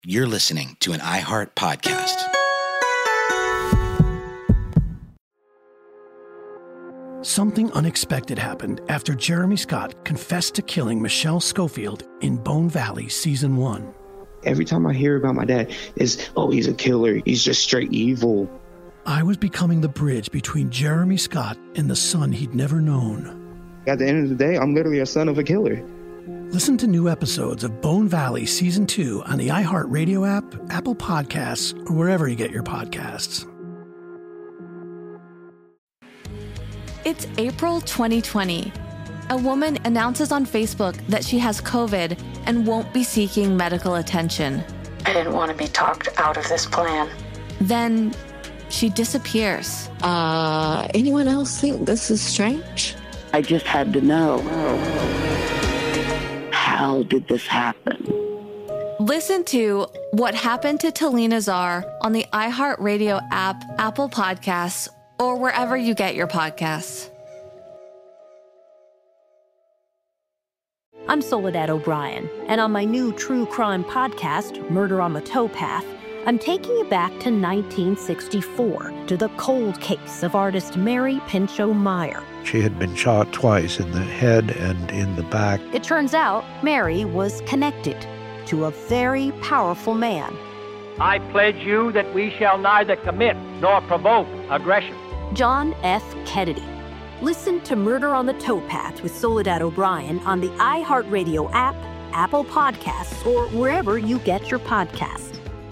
You're listening to an iHeart podcast. Something unexpected happened after Jeremy Scott confessed to killing Michelle Schofield in Bone Valley Season 1. Every time I hear about my dad, it's, oh, he's a killer. He's just straight evil. I was becoming the bridge between Jeremy Scott and the son he'd never known. At the end of the day, I'm literally a son of a killer. Listen to new episodes of Bone Valley Season 2 on the iHeartRadio app, Apple Podcasts, or wherever you get your podcasts. It's April 2020. A woman announces on Facebook that she has COVID and won't be seeking medical attention. I didn't want to be talked out of this plan. Then she disappears. Anyone else think this is strange? I just had to know. How did this happen? Listen to What Happened to Talina Czar on the iHeartRadio app, Apple Podcasts, or wherever you get your podcasts. I'm Soledad O'Brien, and on my new true crime podcast, Murder on the Towpath, I'm taking you back to 1964, to the cold case of artist Mary Pinchot Meyer. She had been shot twice in the head and in the back. It turns out Mary was connected to a very powerful man. I pledge you that we shall neither commit nor provoke aggression. John F. Kennedy. Listen to Murder on the Towpath with Soledad O'Brien on the iHeartRadio app, Apple Podcasts, or wherever you get your podcasts.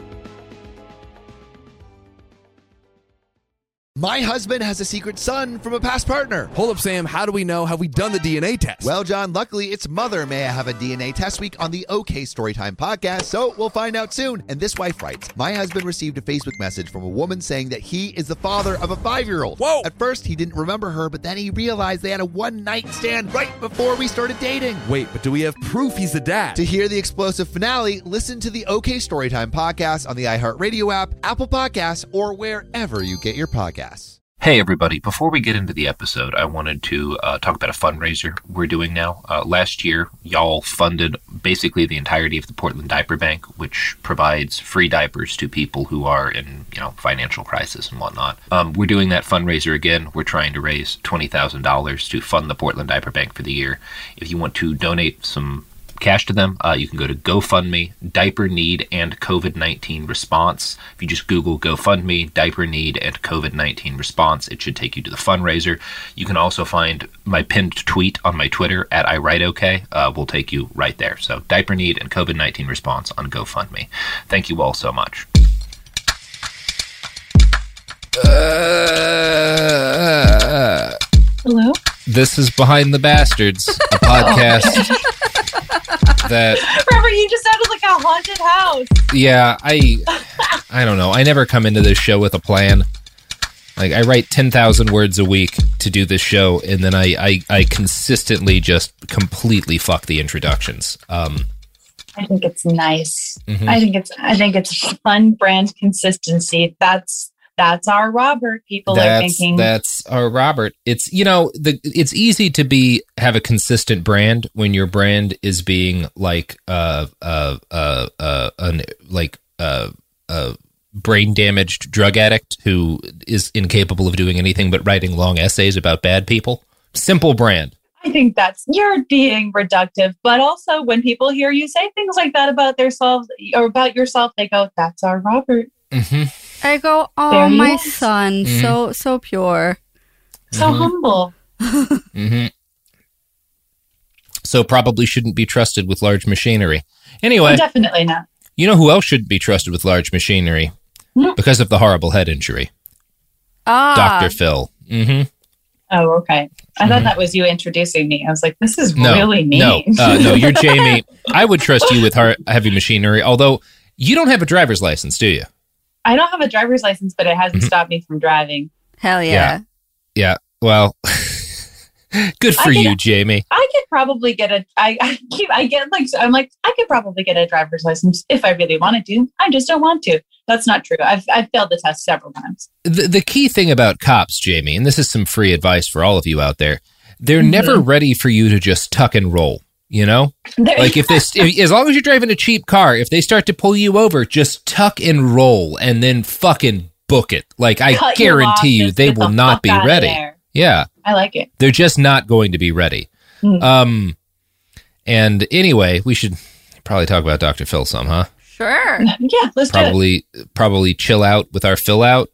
My husband has a secret son from a past partner. Hold up, Sam. How do we know? Have we done the DNA test? Well, John, luckily it's Mother May I Have a DNA Test Week on the OK Storytime podcast, so we'll find out soon. And this wife writes, my husband received a Facebook message from a woman saying that he is the father of a 5-year-old. Whoa! At first, he didn't remember her, but then he realized they had a one-night stand right before we started dating. Wait, but do we have proof he's the dad? To hear the explosive finale, listen to the OK Storytime podcast on the iHeartRadio app, Apple Podcasts, or wherever you get your podcasts. Hey, everybody. Before we get into the episode, I wanted to talk about a fundraiser we're doing now. Last year, y'all funded basically the entirety of the Portland Diaper Bank, which provides free diapers to people who are in, financial crisis and whatnot. We're doing that fundraiser again. We're trying to raise $20,000 to fund the Portland Diaper Bank for the year. If you want to donate some cash to them, you can go to GoFundMe, Diaper Need and COVID-19 Response. If you just Google GoFundMe, Diaper Need and COVID-19 Response, it should take you to the fundraiser. You can also find my pinned tweet on my Twitter at iWriteOK. Will take you right there. So Diaper Need and COVID-19 Response on GoFundMe. Thank you all so much. Hello? This is Behind the Bastards, a podcast that... Robert, you just sounded like a haunted house. Yeah, I don't know. I never come into this show with a plan. Like, I write 10,000 words a week to do this show, and then I consistently just completely fuck the introductions. I think it's nice. Mm-hmm. I think it's fun brand consistency. That's our Robert. People are thinking that's our Robert. It's it's easy to have a consistent brand when your brand is being like a brain damaged drug addict who is incapable of doing anything but writing long essays about bad people. Simple brand. I think you're being reductive, but also when people hear you say things like that about themselves or about yourself, they go, "That's our Robert." Mm-hmm. I go, oh, my son, so pure. So humble. Mm-hmm. So probably shouldn't be trusted with large machinery. Anyway. Definitely not. You know who else shouldn't be trusted with large machinery? Because of the horrible head injury. Dr. Phil. Mm-hmm. Oh, okay. I thought that was you introducing me. I was like, this is really mean. No, you're Jamie. I would trust you with heavy machinery, although you don't have a driver's license, do you? I don't have a driver's license, but it hasn't stopped me from driving. Hell yeah. Yeah. Well, good for you, Jamie. I could probably get I could probably get a driver's license if I really wanted to. I just don't want to. That's not true. I've failed the test several times. The key thing about cops, Jamie, and this is some free advice for all of you out there, they're never ready for you to just tuck and roll. You know, like if as long as you're driving a cheap car, if they start to pull you over, just tuck and roll and then fucking book it. Like I guarantee you, they will not be ready. Yeah, I like it. They're just not going to be ready. And anyway, we should probably talk about Dr. Phil some, huh? Sure. Yeah, let's probably chill out with our fill out.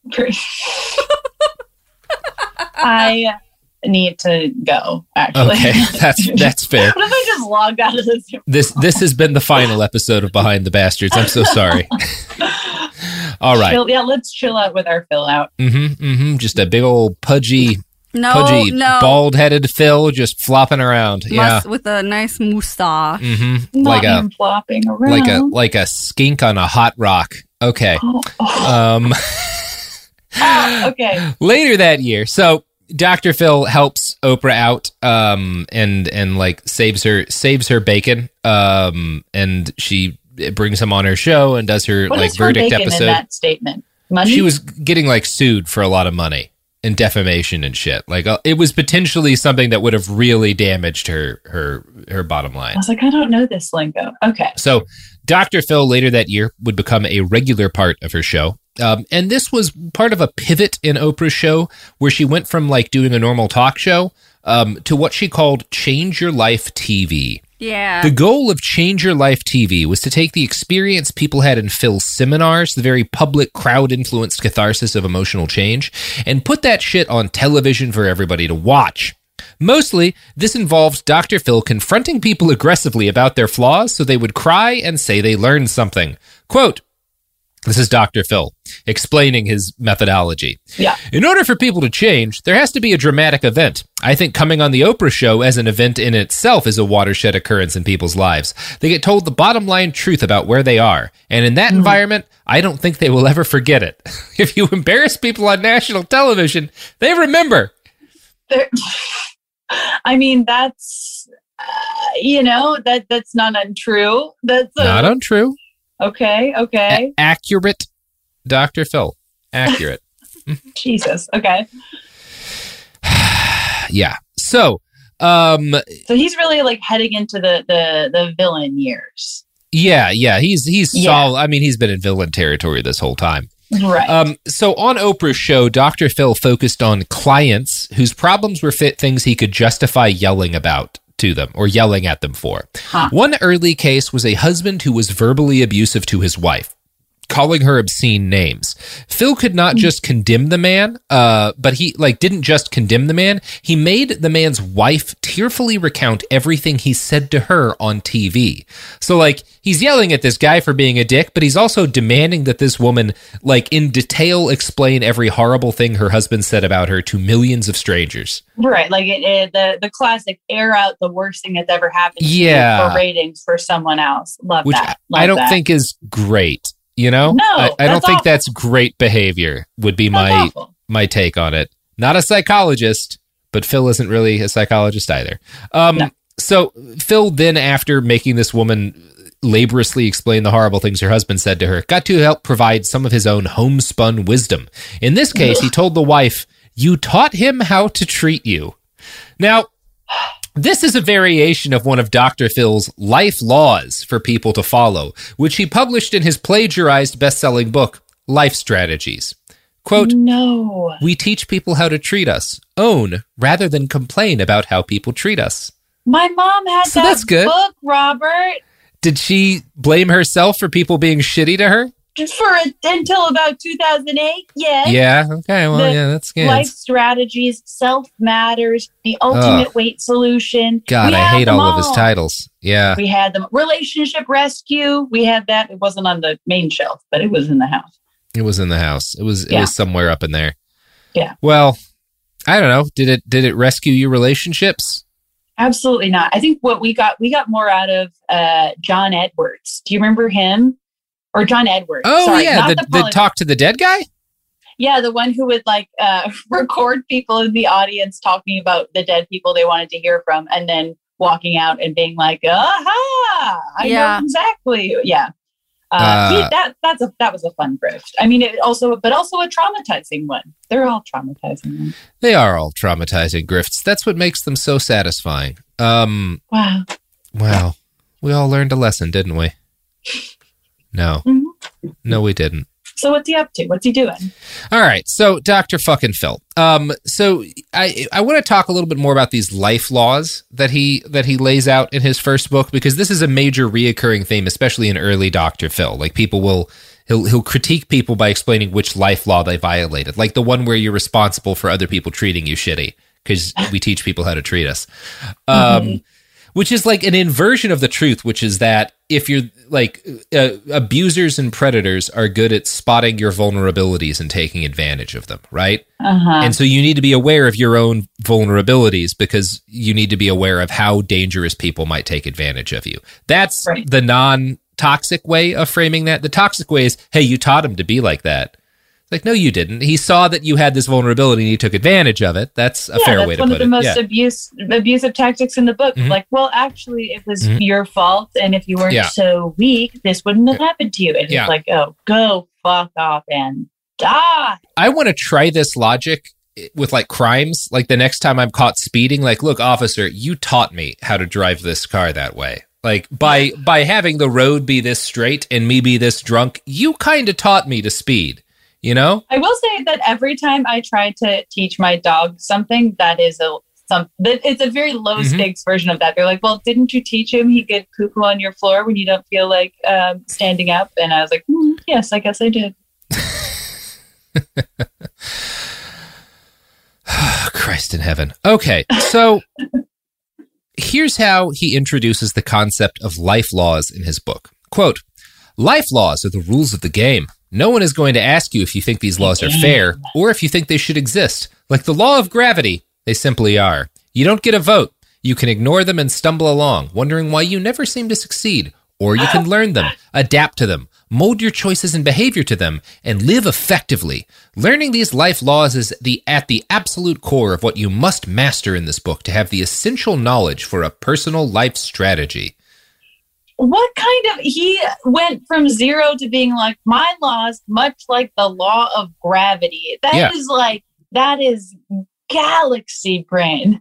I need to go, actually. Okay, that's fair. What if I just logged out of this? This has been the final episode of Behind the Bastards. I'm so sorry. All right. Let's chill out with our fill out. Just a big old pudgy, bald-headed Phil just flopping around. With a nice moustache. Not even flopping around. Like a skink on a hot rock. Okay. Okay. Later that year, so Dr. Phil helps Oprah out, and like saves her bacon, and she brings him on her show and does her what like is her verdict bacon episode. In that statement, money? She was getting like sued for a lot of money and defamation and shit. Like it was potentially something that would have really damaged her bottom line. I was like, I don't know this lingo. Okay. So Dr. Phil later that year would become a regular part of her show. And this was part of a pivot in Oprah's show where she went from like doing a normal talk show to what she called Change Your Life TV. Yeah. The goal of Change Your Life TV was to take the experience people had in Phil's seminars, the very public, crowd-influenced catharsis of emotional change, and put that shit on television for everybody to watch. Mostly, this involved Dr. Phil confronting people aggressively about their flaws so they would cry and say they learned something. Quote, this is Dr. Phil explaining his methodology. Yeah. In order for people to change, there has to be a dramatic event. I think coming on the Oprah show as an event in itself is a watershed occurrence in people's lives. They get told the bottom line truth about where they are. And in that environment, I don't think they will ever forget it. If you embarrass people on national television, they remember. I mean, that's, that's not untrue. That's not untrue. Okay. Accurate, Dr. Phil. Accurate. Jesus. Okay. Yeah. So he's really like heading into the villain years. Yeah. He's solid. I mean, he's been in villain territory this whole time. Right. So on Oprah's show, Dr. Phil focused on clients whose problems were things he could justify yelling about to them or yelling at them for. One early case was a husband who was verbally abusive to his wife, calling her obscene names. Phil could not just condemn the man, but he didn't just condemn the man. He made the man's wife tearfully recount everything he said to her on TV. So he's yelling at this guy for being a dick, but he's also demanding that this woman in detail explain every horrible thing her husband said about her to millions of strangers. Right. The classic air out the worst thing that's ever happened to you for ratings for someone else. Love that. I don't think is great. You know, no, I don't think that's great behavior would be my take on it. Not a psychologist, but Phil isn't really a psychologist either. No. So Phil then, after making this woman laboriously explain the horrible things her husband said to her, got to help provide some of his own homespun wisdom. In this case, he told the wife, "You taught him how to treat you." Now, this is a variation of one of Dr. Phil's life laws for people to follow, which he published in his plagiarized best-selling book, Life Strategies. Quote, "No. We teach people how to treat us, own, rather than complain about how people treat us." My mom had that's good. Book, Robert. Did she blame herself for people being shitty to her? Until about 2008, yes. Yeah, okay, well, that's good. Life Strategies, Self Matters, The Ultimate Weight Solution. God, I hate all of his titles. Yeah. We had them. Relationship Rescue. We had that. It wasn't on the main shelf, but it was in the house. It was in the house. It was somewhere up in there. Yeah. Well, I don't know. Did it rescue your relationships? Absolutely not. I think what we got more out of John Edwards. Do you remember him? Or John Edwards. Oh, sorry, yeah, the talk to the dead guy? Yeah, the one who would record people in the audience talking about the dead people they wanted to hear from and then walking out and being like, aha, I know exactly. Yeah. That was a fun grift. I mean, but also a traumatizing one. They're all traumatizing ones. They are all traumatizing grifts. That's what makes them so satisfying. Wow. Wow. We all learned a lesson, didn't we? No. Mm-hmm. No, we didn't. So what's he up to? What's he doing? All right. So Dr. fucking Phil. So I want to talk a little bit more about these life laws that he lays out in his first book, because this is a major reoccurring theme, especially in early Dr. Phil. Like he'll critique people by explaining which life law they violated. Like the one where you're responsible for other people treating you shitty, because we teach people how to treat us. Which is like an inversion of the truth, which is that if you're like abusers and predators are good at spotting your vulnerabilities and taking advantage of them, right? And so you need to be aware of your own vulnerabilities, because you need to be aware of how dangerous people might take advantage of you. That's the non-toxic way of framing that. The toxic way is, hey, you taught him to be like that. Like, no, you didn't. He saw that you had this vulnerability and he took advantage of it. That's a fair way to put it. That's one of the most abusive tactics in the book. Mm-hmm. Like, well, actually, it was your fault. And if you weren't so weak, this wouldn't have happened to you. And it's like, oh, go fuck off and die. I want to try this logic with like crimes. Like the next time I'm caught speeding, like, look, officer, you taught me how to drive this car that way. Like by having the road be this straight and me be this drunk, you kind of taught me to speed. You know, I will say that every time I try to teach my dog something, it's a very low stakes version of that. They're like, well, didn't you teach him he could poo-poo on your floor when you don't feel like standing up? And I was like, yes, I guess I did. Christ in heaven. Okay, so here's how he introduces the concept of life laws in his book. Quote, life laws are the rules of the game. No one is going to ask you if you think these laws are fair or if you think they should exist. Like the law of gravity, they simply are. You don't get a vote. You can ignore them and stumble along, wondering why you never seem to succeed. Or you can learn them, adapt to them, mold your choices and behavior to them, and live effectively. Learning these life laws is at the absolute core of what you must master in this book to have the essential knowledge for a personal life strategy. What he went from zero to being like, my laws, much like the law of gravity. That is galaxy brain.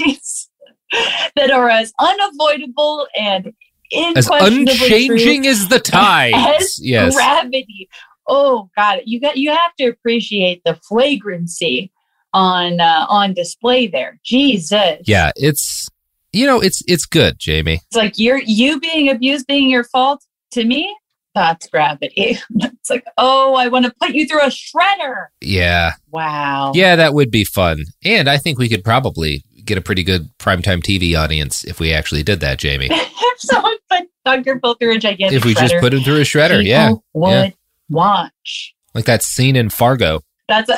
That are as unavoidable and as unchanging as the tides. As gravity. Oh God, you have to appreciate the flagrancy on display there. Jesus. Yeah, it's good, Jamie. It's like you being abused being your fault. To me, that's gravity. It's like, oh, I want to put you through a shredder. Yeah. Wow. Yeah, that would be fun. And I think we could probably get a pretty good primetime TV audience if we actually did that, Jamie. If someone put Dr. Phil through a gigantic shredder. If we just put him through a shredder, people would watch. Like that scene in Fargo. That's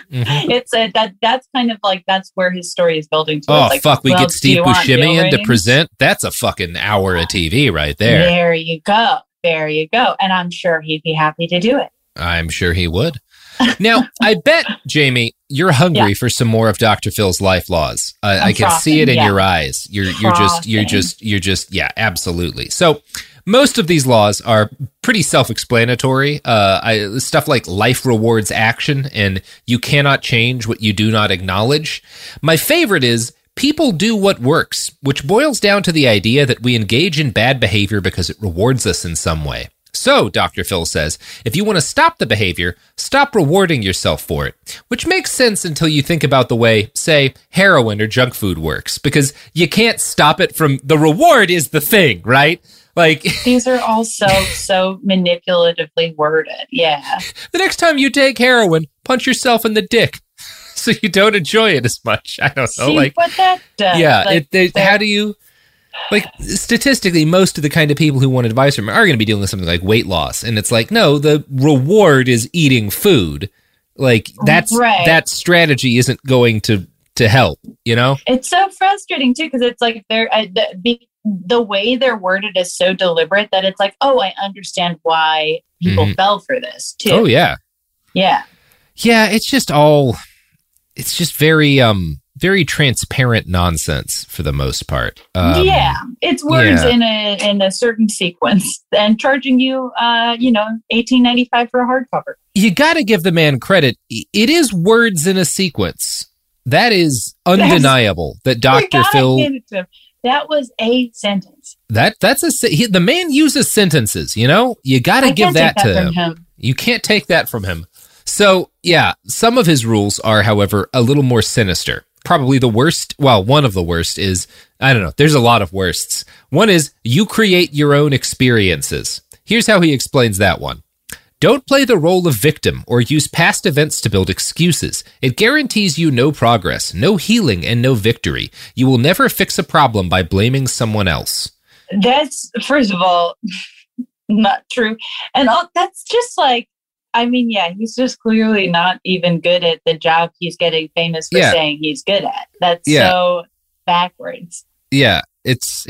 that's kind of like, that's where his story is building to. Oh, like, fuck, we get Steve Buscemi in to present. That's a fucking hour of TV right there. There you go. And I'm sure he'd be happy to do it. I'm sure he would. Now, I bet, Jamie, you're hungry for some more of Dr. Phil's life laws. I can see it in your eyes. You're just, absolutely. So most of these laws are pretty self-explanatory. Stuff like life rewards action and you cannot change what you do not acknowledge. My favorite is people do what works, which boils down to the idea that we engage in bad behavior because it rewards us in some way. So, Dr. Phil says, if you want to stop the behavior, stop rewarding yourself for it, which makes sense until you think about the way, say, heroin or junk food works, because you can't stop it from, the reward is the thing, right? Like these are all so manipulatively worded. Yeah. The next time you take heroin, punch yourself in the dick so you don't enjoy it as much. I don't know. See what that does. Yeah. How do you... Like, statistically, most of the kind of people who want advice from are going to be dealing with something like weight loss. And it's like, no, the reward is eating food. Like, that strategy isn't going to help, you know? It's so frustrating, too, because it's like the way they're worded is so deliberate that it's like, oh, I understand why people fell for this, too. Oh, yeah. Yeah. Yeah, it's just very... very transparent nonsense for the most part. It's words in a certain sequence and charging you, $18.95 for a hardcover. You got to give the man credit. It is words in a sequence. That is undeniable. That Dr. Phil. That was a sentence. The man uses sentences. You know, you got to give that to him. You can't take that from him. So yeah, some of his rules are, however, a little more sinister. Probably the worst. Well, one of the worst is, I don't know. There's a lot of worsts. One is you create your own experiences. Here's how he explains that one. Don't play the role of victim or use past events to build excuses. It guarantees you no progress, no healing, and no victory. You will never fix a problem by blaming someone else. That's, first of all, not true. And that's just like, he's just clearly not even good at the job he's getting famous for saying he's good at. That's so backwards. Yeah, it's.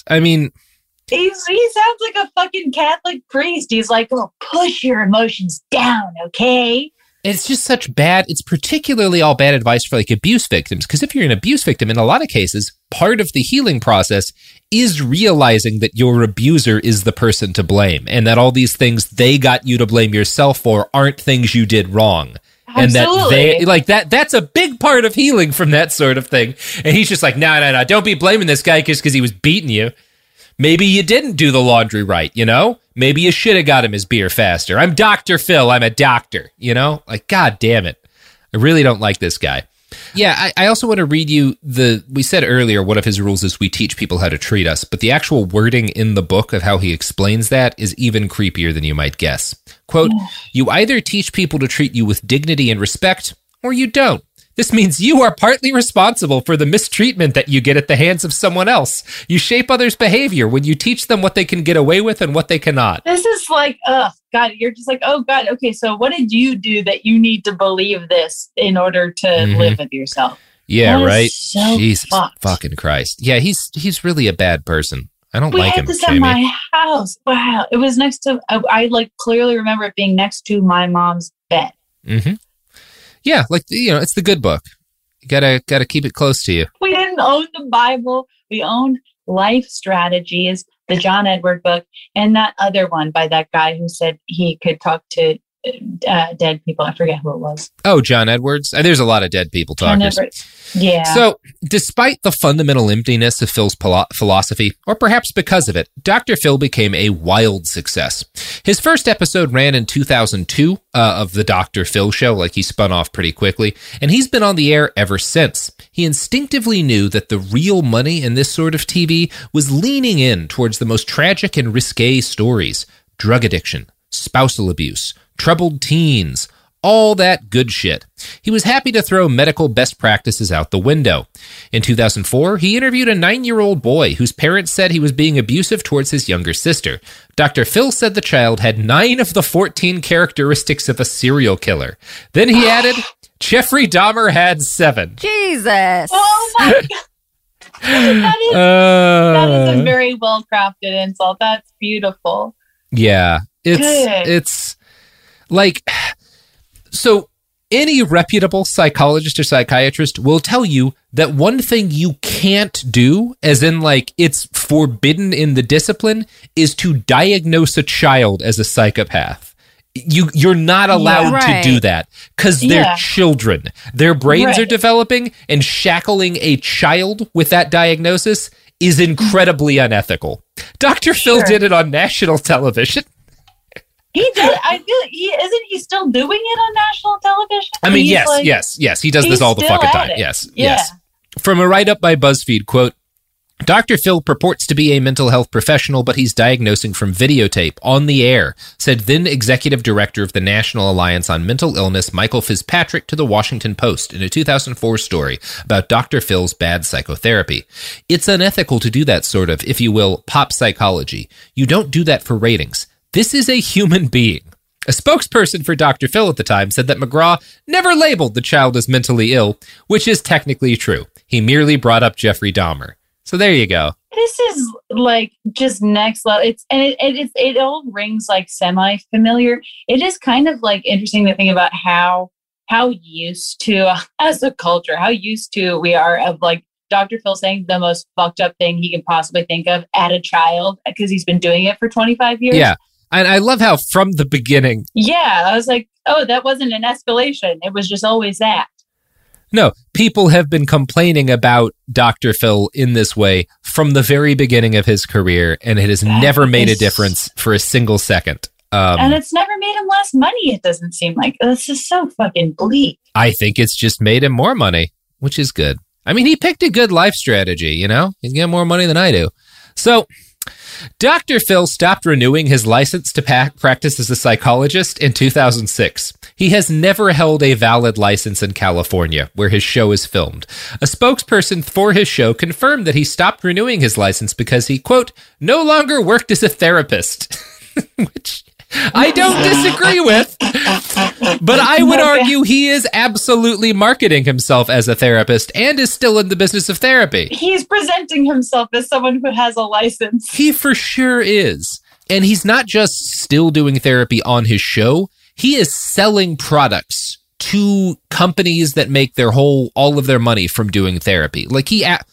He sounds like a fucking Catholic priest. He's like, oh, push your emotions down, okay? It's just it's particularly all bad advice for like abuse victims. Because if you're an abuse victim, in a lot of cases, part of the healing process is realizing that your abuser is the person to blame and that all these things they got you to blame yourself for aren't things you did wrong. Absolutely. And that's a big part of healing from that sort of thing. And he's just like, no, don't be blaming this guy just because he was beating you. Maybe you didn't do the laundry right, you know? Maybe you should have got him his beer faster. I'm Dr. Phil. I'm a doctor, you know? Like, God damn it. I really don't like this guy. Yeah, I also want to read you we said earlier, one of his rules is we teach people how to treat us, but the actual wording in the book of how he explains that is even creepier than you might guess. Quote, you either teach people to treat you with dignity and respect, or you don't. This means you are partly responsible for the mistreatment that you get at the hands of someone else. You shape others' behavior when you teach them what they can get away with and what they cannot. This is like, God, you're just like, oh, God, okay, so what did you do that you need to believe this in order to live with yourself? Yeah, right? So Jesus fucking Christ. Yeah, he's really a bad person. I don't like him, We had this Jamie. at my house. Wow. It was next to, I clearly remember it being next to my mom's bed. Mm-hmm. Yeah, it's the good book. You gotta keep it close to you. We didn't own the Bible. We owned Life Strategies, the John Edward book, and that other one by that guy who said he could talk to dead people. I forget who it was. Oh, John Edwards. There's a lot of dead people talkers. Yeah. So, despite the fundamental emptiness of Phil's philosophy, or perhaps because of it, Dr. Phil became a wild success. His first episode ran in 2002 of the Dr. Phil Show, like he spun off pretty quickly, and he's been on the air ever since. He instinctively knew that the real money in this sort of TV was leaning in towards the most tragic and risque stories: drug addiction, spousal abuse, troubled teens, all that good shit. He was happy to throw medical best practices out the window. In 2004, he interviewed a 9-year-old boy whose parents said he was being abusive towards his younger sister. Dr. Phil said the child had 9 of the 14 characteristics of a serial killer. Then he added, Jeffrey Dahmer had 7. Jesus. Oh my God. That is a very well-crafted insult. That's beautiful. Yeah. It's like, so any reputable psychologist or psychiatrist will tell you that one thing you can't do, as in like it's forbidden in the discipline, is to diagnose a child as a psychopath. You're not allowed to do that because they're children. Their brains are developing, and shackling a child with that diagnosis is incredibly unethical. Dr. Phil did it on national television. He did. I feel isn't he still doing it on national television? I mean, yes. He does this all the fucking time. Yes. From a write-up by BuzzFeed, quote, Dr. Phil purports to be a mental health professional, but he's diagnosing from videotape on the air, said then executive director of the National Alliance on Mental Illness, Michael Fitzpatrick, to the Washington Post in a 2004 story about Dr. Phil's bad psychotherapy. It's unethical to do that sort of, if you will, pop psychology. You don't do that for ratings. This is a human being. A spokesperson for Dr. Phil at the time said that McGraw never labeled the child as mentally ill, which is technically true. He merely brought up Jeffrey Dahmer. So there you go. This is like just next level. It all rings like semi-familiar. It is kind of like interesting to think about how how used to, as a culture, how used to we are of like Dr. Phil saying the most fucked up thing he can possibly think of at a child because he's been doing it for 25 years. Yeah. And I love how from the beginning. Yeah. I was like, oh, that wasn't an escalation. It was just always that. No, people have been complaining about Dr. Phil in this way from the very beginning of his career, and it has never made a difference for a single second. And it's never made him less money, it doesn't seem like. This is so fucking bleak. I think it's just made him more money, which is good. I mean, he picked a good life strategy, you know? He's got more money than I do. So, Dr. Phil stopped renewing his license to practice as a psychologist in 2006. He has never held a valid license in California, where his show is filmed. A spokesperson for his show confirmed that he stopped renewing his license because he, quote, no longer worked as a therapist. Which I don't disagree with, but I would argue he is absolutely marketing himself as a therapist and is still in the business of therapy. He's presenting himself as someone who has a license. He for sure is. And he's not just still doing therapy on his show. He is selling products to companies that make all of their money from doing therapy. Like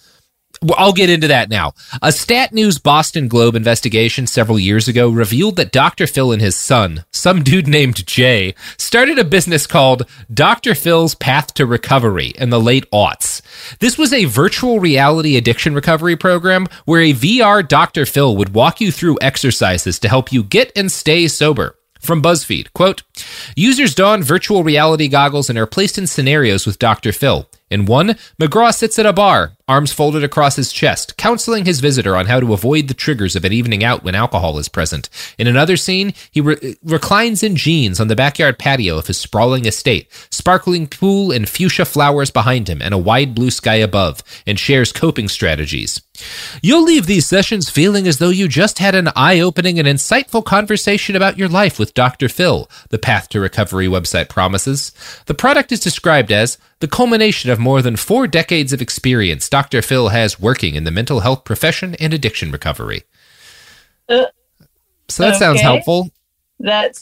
I'll get into that now. A Stat News Boston Globe investigation several years ago revealed that Dr. Phil and his son, some dude named Jay, started a business called Dr. Phil's Path to Recovery in the late aughts. This was a virtual reality addiction recovery program where a VR Dr. Phil would walk you through exercises to help you get and stay sober. From BuzzFeed, quote, users don virtual reality goggles and are placed in scenarios with Dr. Phil. In one, McGraw sits at a bar, arms folded across his chest, counseling his visitor on how to avoid the triggers of an evening out when alcohol is present. In another scene, he reclines in jeans on the backyard patio of his sprawling estate, sparkling pool and fuchsia flowers behind him and a wide blue sky above, and shares coping strategies. You'll leave these sessions feeling as though you just had an eye-opening and insightful conversation about your life with Dr. Phil, the Path to Recovery website promises. The product is described as the culmination of more than 4 decades of experience Dr. Phil has working in the mental health profession and addiction recovery. So that sounds helpful. Thank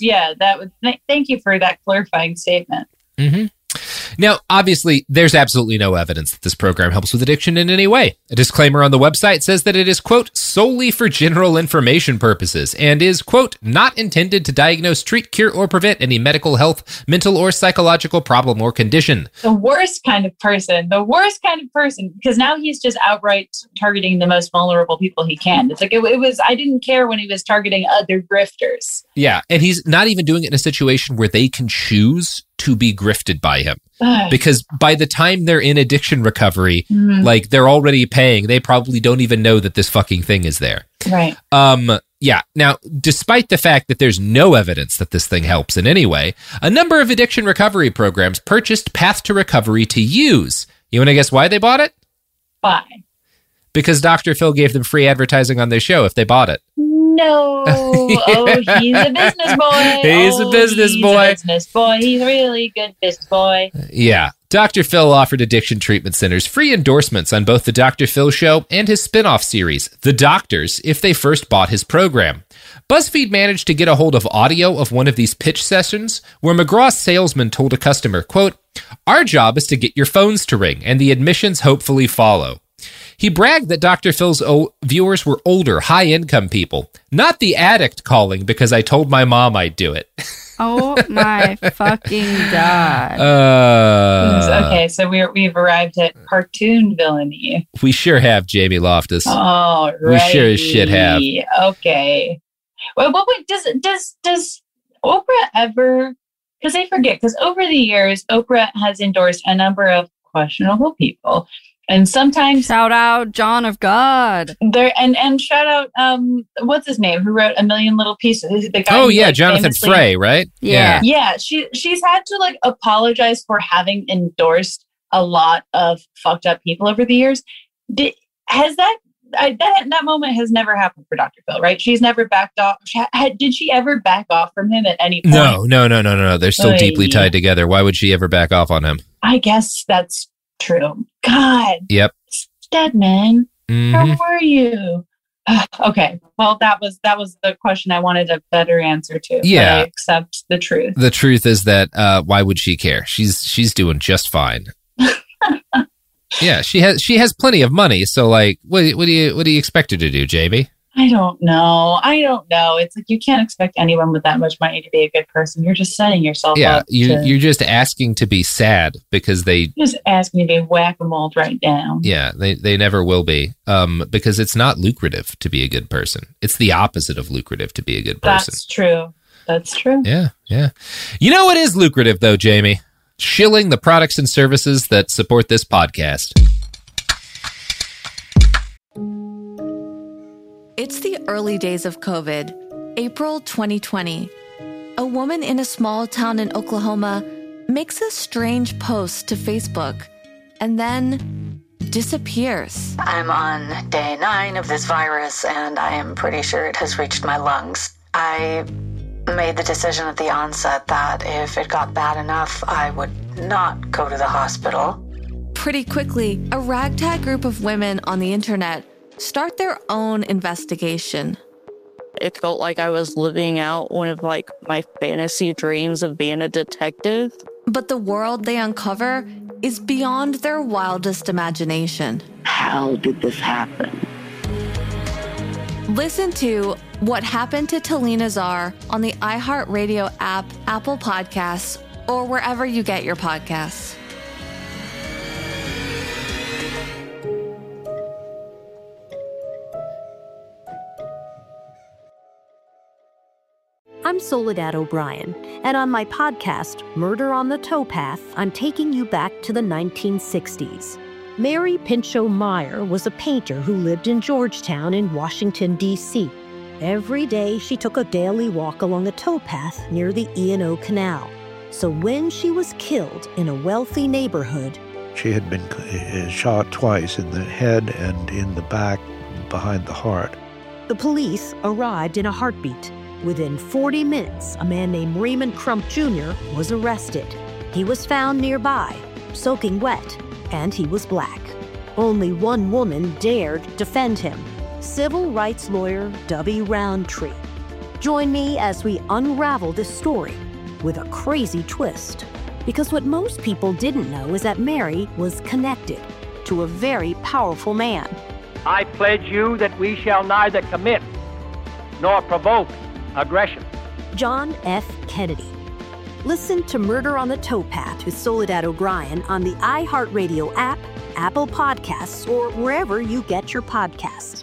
you for that clarifying statement. Mm-hmm. Now, obviously, there's absolutely no evidence that this program helps with addiction in any way. A disclaimer on the website says that it is, quote, solely for general information purposes and is, quote, not intended to diagnose, treat, cure, or prevent any medical health, mental, or psychological problem or condition. The worst kind of person, because now he's just outright targeting the most vulnerable people he can. It's like, it was, I didn't care when he was targeting other grifters. Yeah, and he's not even doing it in a situation where they can choose to be grifted by him. Because by the time they're in addiction recovery, like they're already paying, they probably don't even know that this fucking thing is there. Right. Yeah. Now, despite the fact that there's no evidence that this thing helps in any way, a number of addiction recovery programs purchased Path to Recovery to use. You want to guess why they bought it? Why? Because Dr. Phil gave them free advertising on their show if they bought it. No. Oh, he's a business boy. He's a business boy. He's a really good business boy. Yeah. Dr. Phil offered addiction treatment centers free endorsements on both the Dr. Phil show and his spin-off series, The Doctors, if they first bought his program. BuzzFeed managed to get a hold of audio of one of these pitch sessions where McGraw's salesman told a customer, quote, our job is to get your phones to ring and the admissions hopefully follow. He bragged that Dr. Phil's viewers were older, high-income people, not the addict calling because I told my mom I'd do it. Oh my fucking God. Okay, so we've arrived at cartoon villainy. We sure have, Jamie Loftus. Oh, right. We sure as shit have. Okay. Well, wait, does Oprah ever, because I forget, because over the years, Oprah has endorsed a number of questionable people. And sometimes shout out John of God. There and shout out what's his name, who wrote A Million Little Pieces. The guy Jonathan Frey, right? Yeah. She's had to like apologize for having endorsed a lot of fucked up people over the years. That moment has never happened for Dr. Phil, right? She's never backed off. Did she ever back off from him at any point? No. They're still deeply tied together. Why would she ever back off on him? I guess that's true. God. Yep. Stedman, how are you? Okay. Well, that was the question I wanted a better answer to. Yeah. But I accept the truth. The truth is that why would she care? She's doing just fine. Yeah, she has plenty of money. So like, what do you expect her to do, JB? I don't know. It's like you can't expect anyone with that much money to be a good person. You're just setting yourself up. You're just asking to be sad because they just asking to be whack-a-mole right now. Yeah, they never will be. Because it's not lucrative to be a good person. It's the opposite of lucrative to be a good person. That's true. Yeah. You know what is lucrative though, Jamie? Shilling the products and services that support this podcast. It's the early days of COVID, April 2020. A woman in a small town in Oklahoma makes a strange post to Facebook and then disappears. I'm on day 9 of this virus, and I am pretty sure it has reached my lungs. I made the decision at the onset that if it got bad enough, I would not go to the hospital. Pretty quickly, a ragtag group of women on the internet start their own investigation. It felt like I was living out one of my fantasy dreams of being a detective. But the world they uncover is beyond their wildest imagination. How did this happen? Listen to What Happened to Talina Czar on the iHeartRadio app, Apple Podcasts, or wherever you get your podcasts. I'm Soledad O'Brien, and on my podcast, Murder on the Towpath, I'm taking you back to the 1960s. Mary Pinchot Meyer was a painter who lived in Georgetown in Washington, D.C. Every day, she took a daily walk along a towpath near the E&O Canal. So when she was killed in a wealthy neighborhood... She had been shot twice in the head and in the back behind the heart. The police arrived in a heartbeat. Within 40 minutes, a man named Raymond Crump Jr. was arrested. He was found nearby, soaking wet, and he was black. Only one woman dared defend him, civil rights lawyer Dubby Roundtree. Join me as we unravel this story with a crazy twist. Because what most people didn't know is that Mary was connected to a very powerful man. I pledge you that we shall neither commit nor provoke aggression. John F. Kennedy. Listen to Murder on the Towpath with Soledad O'Brien on the iHeartRadio app, Apple Podcasts, or wherever you get your podcasts.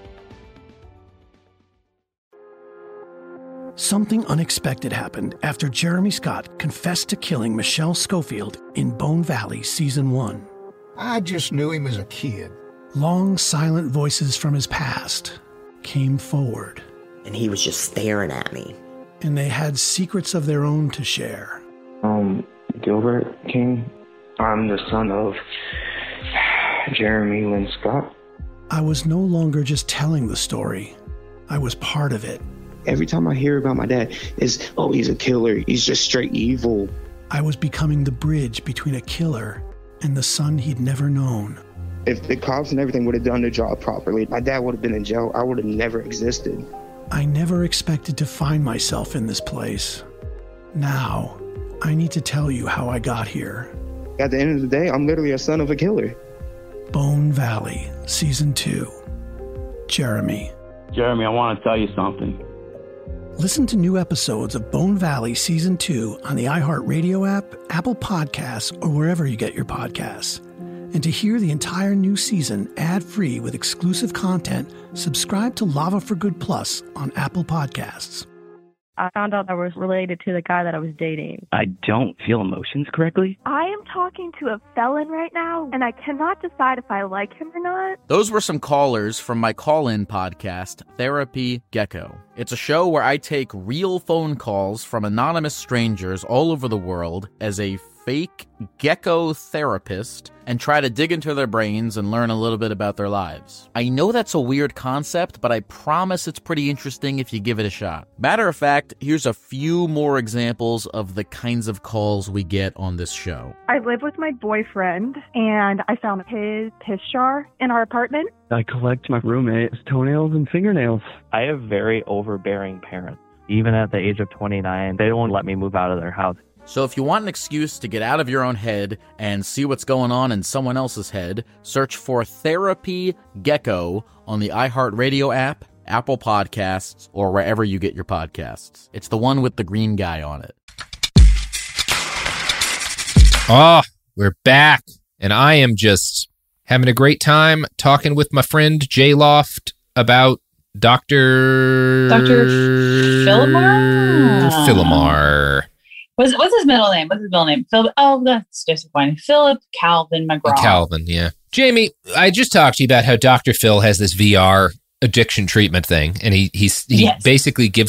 Something unexpected happened after Jeremy Scott confessed to killing Michelle Schofield in Bone Valley Season 1. I just knew him as a kid. Long, silent voices from his past came forward. And he was just staring at me. And they had secrets of their own to share. Gilbert King. I'm the son of Jeremy Lynn Scott. I was no longer just telling the story. I was part of it. Every time I hear about my dad, it's, oh, he's a killer. He's just straight evil. I was becoming the bridge between a killer and the son he'd never known. If the cops and everything would have done their job properly, my dad would have been in jail. I would have never existed. I never expected to find myself in this place. Now, I need to tell you how I got here. At the end of the day, I'm literally a son of a killer. Bone Valley, Season 2. Jeremy. Jeremy, I want to tell you something. Listen to new episodes of Bone Valley Season 2 on the iHeartRadio app, Apple Podcasts, or wherever you get your podcasts. And to hear the entire new season ad-free with exclusive content, subscribe to Lava for Good Plus on Apple Podcasts. I found out I was related to the guy that I was dating. I don't feel emotions correctly. I am talking to a felon right now, and I cannot decide if I like him or not. Those were some callers from my call-in podcast, Therapy Gecko. It's a show where I take real phone calls from anonymous strangers all over the world as a fake gecko therapist and try to dig into their brains and learn a little bit about their lives. I know that's a weird concept, but I promise it's pretty interesting if you give it a shot. Matter of fact, here's a few more examples of the kinds of calls we get on this show. I live with my boyfriend, and I found his piss jar in our apartment. I collect my roommate's toenails and fingernails. I have very overbearing parents. Even at the age of 29, they won't let me move out of their house. So if you want an excuse to get out of your own head and see what's going on in someone else's head, search for Therapy Gecko on the iHeartRadio app, Apple Podcasts, or wherever you get your podcasts. It's the one with the green guy on it. Oh, we're back. And I am just having a great time talking with my friend Jay Loft about Dr. Philomar. What's his middle name? That's disappointing. Philip Calvin McGraw. Calvin, yeah. Jamie, I just talked to you about how Dr. Phil has this VR addiction treatment thing, and he basically gives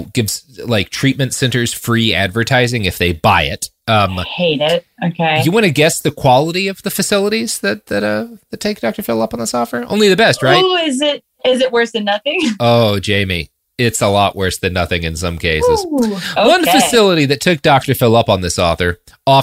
like treatment centers free advertising if they buy it. I hate it. Okay. You want to guess the quality of the facilities that take Dr. Phil up on this offer? Only the best, right? Oh, is it worse than nothing? Oh, Jamie, it's a lot worse than nothing in some cases. Ooh, okay. One facility that took Dr. Phil up on this offer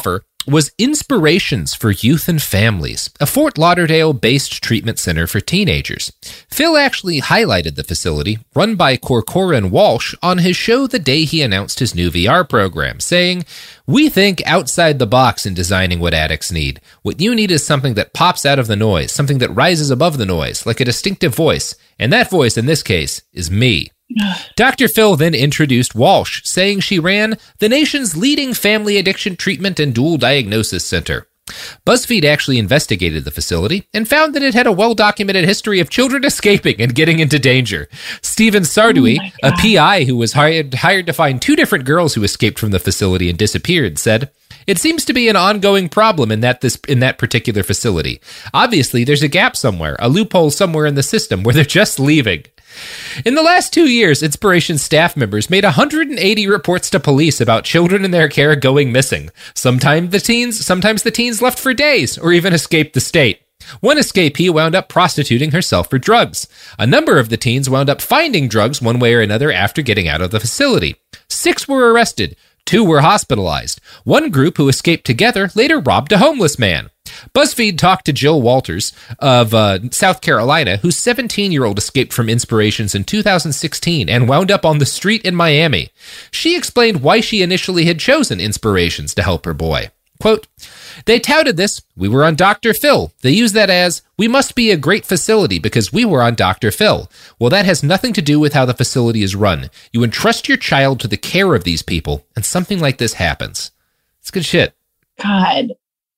was Inspirations for Youth and Families, a Fort Lauderdale-based treatment center for teenagers. Phil actually highlighted the facility, run by Corcoran Walsh, on his show the day he announced his new VR program, saying, "We think outside the box in designing what addicts need. What you need is something that pops out of the noise, something that rises above the noise, like a distinctive voice. And that voice, in this case, is me." Dr. Phil then introduced Walsh, saying she ran the nation's leading family addiction treatment and dual diagnosis center. BuzzFeed actually investigated the facility and found that it had a well-documented history of children escaping and getting into danger. Stephen Sardui, a PI who was hired to find 2 different girls who escaped from the facility and disappeared, said, "It seems to be an ongoing problem in that particular facility. Obviously, there's a gap somewhere, a loophole somewhere in the system where they're just leaving." In the last 2 years, Inspiration staff members made 180 reports to police about children in their care going missing. Sometimes the teens left for days or even escaped the state. One escapee wound up prostituting herself for drugs. A number of the teens wound up finding drugs one way or another after getting out of the facility. 6 were arrested. 2 were hospitalized. One group who escaped together later robbed a homeless man. BuzzFeed talked to Jill Walters of South Carolina, whose 17-year-old escaped from Inspirations in 2016 and wound up on the street in Miami. She explained why she initially had chosen Inspirations to help her boy. Quote, "They touted this. We were on Dr. Phil. They used that as, we must be a great facility because we were on Dr. Phil. Well, that has nothing to do with how the facility is run. You entrust your child to the care of these people, and something like this happens." It's good shit. God,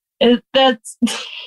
that's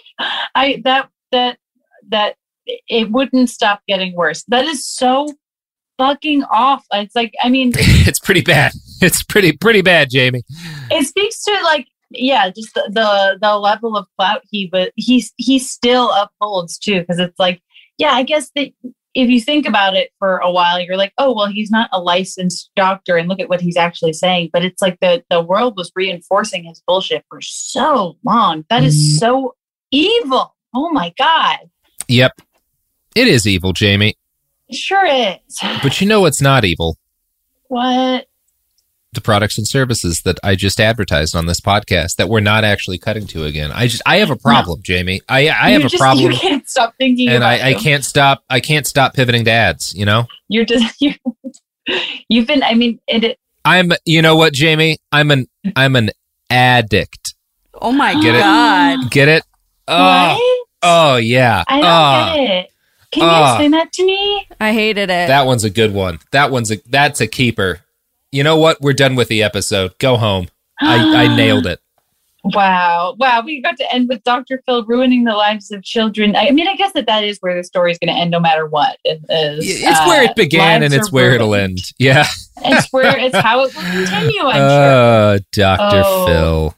that it wouldn't stop getting worse. That is so fucking off. It's like, I mean, it's pretty bad. It's pretty bad, Jamie. It speaks to just the level of clout he still upholds too, because it's like, yeah, I guess that if you think about it for a while, you're like, oh well, he's not a licensed doctor, and look at what he's actually saying. But it's like the world was reinforcing his bullshit for so long. That is so evil. Oh my God. Yep, it is evil, Jamie. It sure is. But you know what's not evil? What? The products and services that I just advertised on this podcast that we're not actually cutting to again. I have a problem, Jamie. I have a problem. You can't stop thinking and about I can't stop pivoting to ads, you know? You've been, I mean, you know what, Jamie? I'm an addict. Oh my God. Get it? What? Oh yeah. I don't get it. Can you explain that to me? I hated it. That one's a good one. That's a keeper. You know what? We're done with the episode. Go home. I nailed it. Wow. We got to end with Dr. Phil ruining the lives of children. I mean, I guess that is where the story is going to end no matter what. It's where it began and it's where it'll end. Yeah. It's how it will continue, I'm sure. Dr. Phil.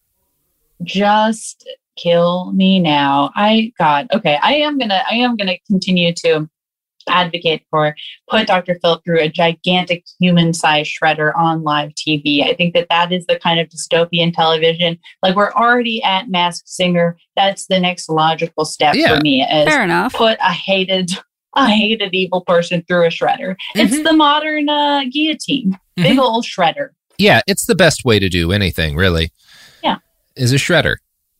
Just kill me now. Okay. I am gonna continue to advocate for put Dr. Phil through a gigantic human-sized shredder on live TV. I think that is the kind of dystopian television. Like, we're already at Masked Singer. That's the next logical step for me. Is fair enough. Put a hated evil person through a shredder. It's the modern guillotine. Big old shredder. Yeah, it's the best way to do anything, really. Yeah. Is a shredder.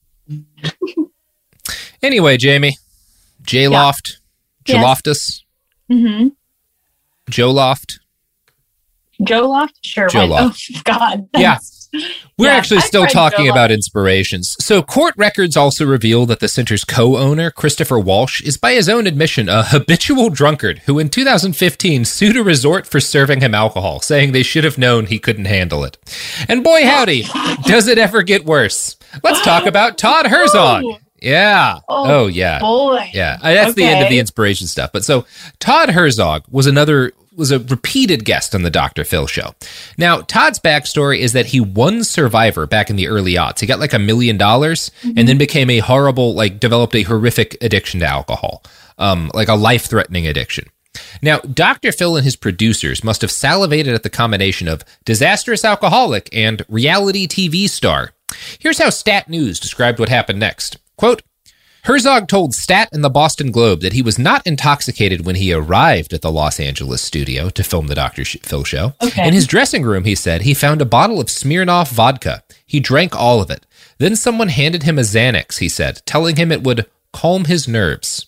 Anyway, Jamie. J-Loft. J-Loftus. Mm-hmm. Joe Loft. Joe Loft? Sure. Joe Loft. Oh, God. Yeah. We're actually still talking about inspirations. So court records also reveal that the center's co-owner, Christopher Walsh, is by his own admission a habitual drunkard who in 2015 sued a resort for serving him alcohol, saying they should have known he couldn't handle it. And boy howdy, does it ever get worse. Let's talk about Todd Herzog. Yeah. Oh, yeah. Boy. Yeah. That's the end of the inspiration stuff. But so Todd Herzog was a repeated guest on the Dr. Phil show. Now, Todd's backstory is that he won Survivor back in the early aughts. He got like $1 million and then became developed a horrific addiction to alcohol, like a life-threatening addiction. Now, Dr. Phil and his producers must have salivated at the combination of disastrous alcoholic and reality TV star. Here's how Stat News described what happened next. Quote, Herzog told Stat and the Boston Globe that he was not intoxicated when he arrived at the Los Angeles studio to film the Dr. Phil show. Okay. In his dressing room, he said, he found a bottle of Smirnoff vodka. He drank all of it. Then someone handed him a Xanax, he said, telling him it would calm his nerves.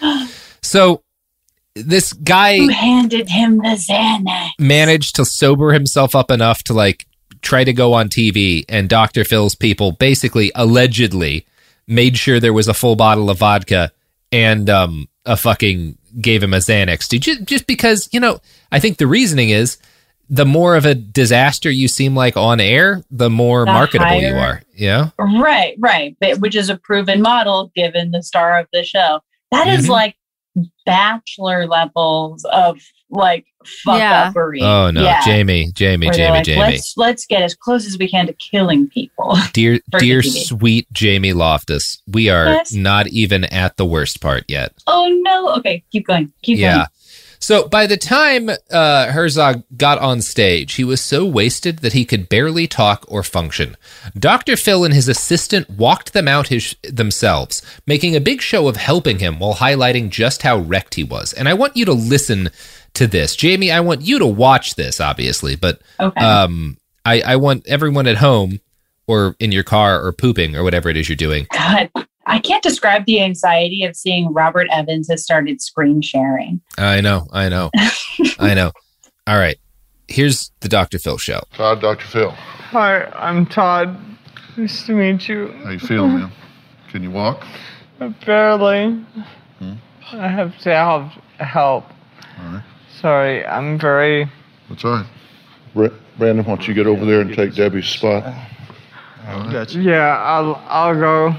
So this guy who handed him the Xanax managed to sober himself up enough to try to go on TV, and Dr. Phil's people basically allegedly made sure there was a full bottle of vodka and gave him a Xanax. Just because, I think the reasoning is the more of a disaster you seem like on air, the more marketable you are. Yeah. Right. Which is a proven model given the star of the show. That is like Bachelor levels of fuck-uppery. Oh no, yeah. Jamie. Let's get as close as we can to killing people. Dear sweet Jamie Loftus, we are not even at the worst part yet. Oh no. Okay, keep going. Going. So by the time Herzog got on stage, he was so wasted that he could barely talk or function. Dr. Phil and his assistant walked them out themselves, making a big show of helping him while highlighting just how wrecked he was. And I want you to listen to this. Jamie, I want you to watch this, obviously, but I want everyone at home or in your car or pooping or whatever it is you're doing. God, I can't describe the anxiety of seeing Robert Evans has started screen sharing. I know. I know. All right. Here's the Dr. Phil show. Todd, Dr. Phil. Hi, I'm Todd. Nice to meet you. How you feeling, man? Can you walk? Barely. I have to have help. All right. Sorry, I'm very... That's all right. Brandon, why don't you get over there and take Debbie's spot? Right. Yeah, I'll go.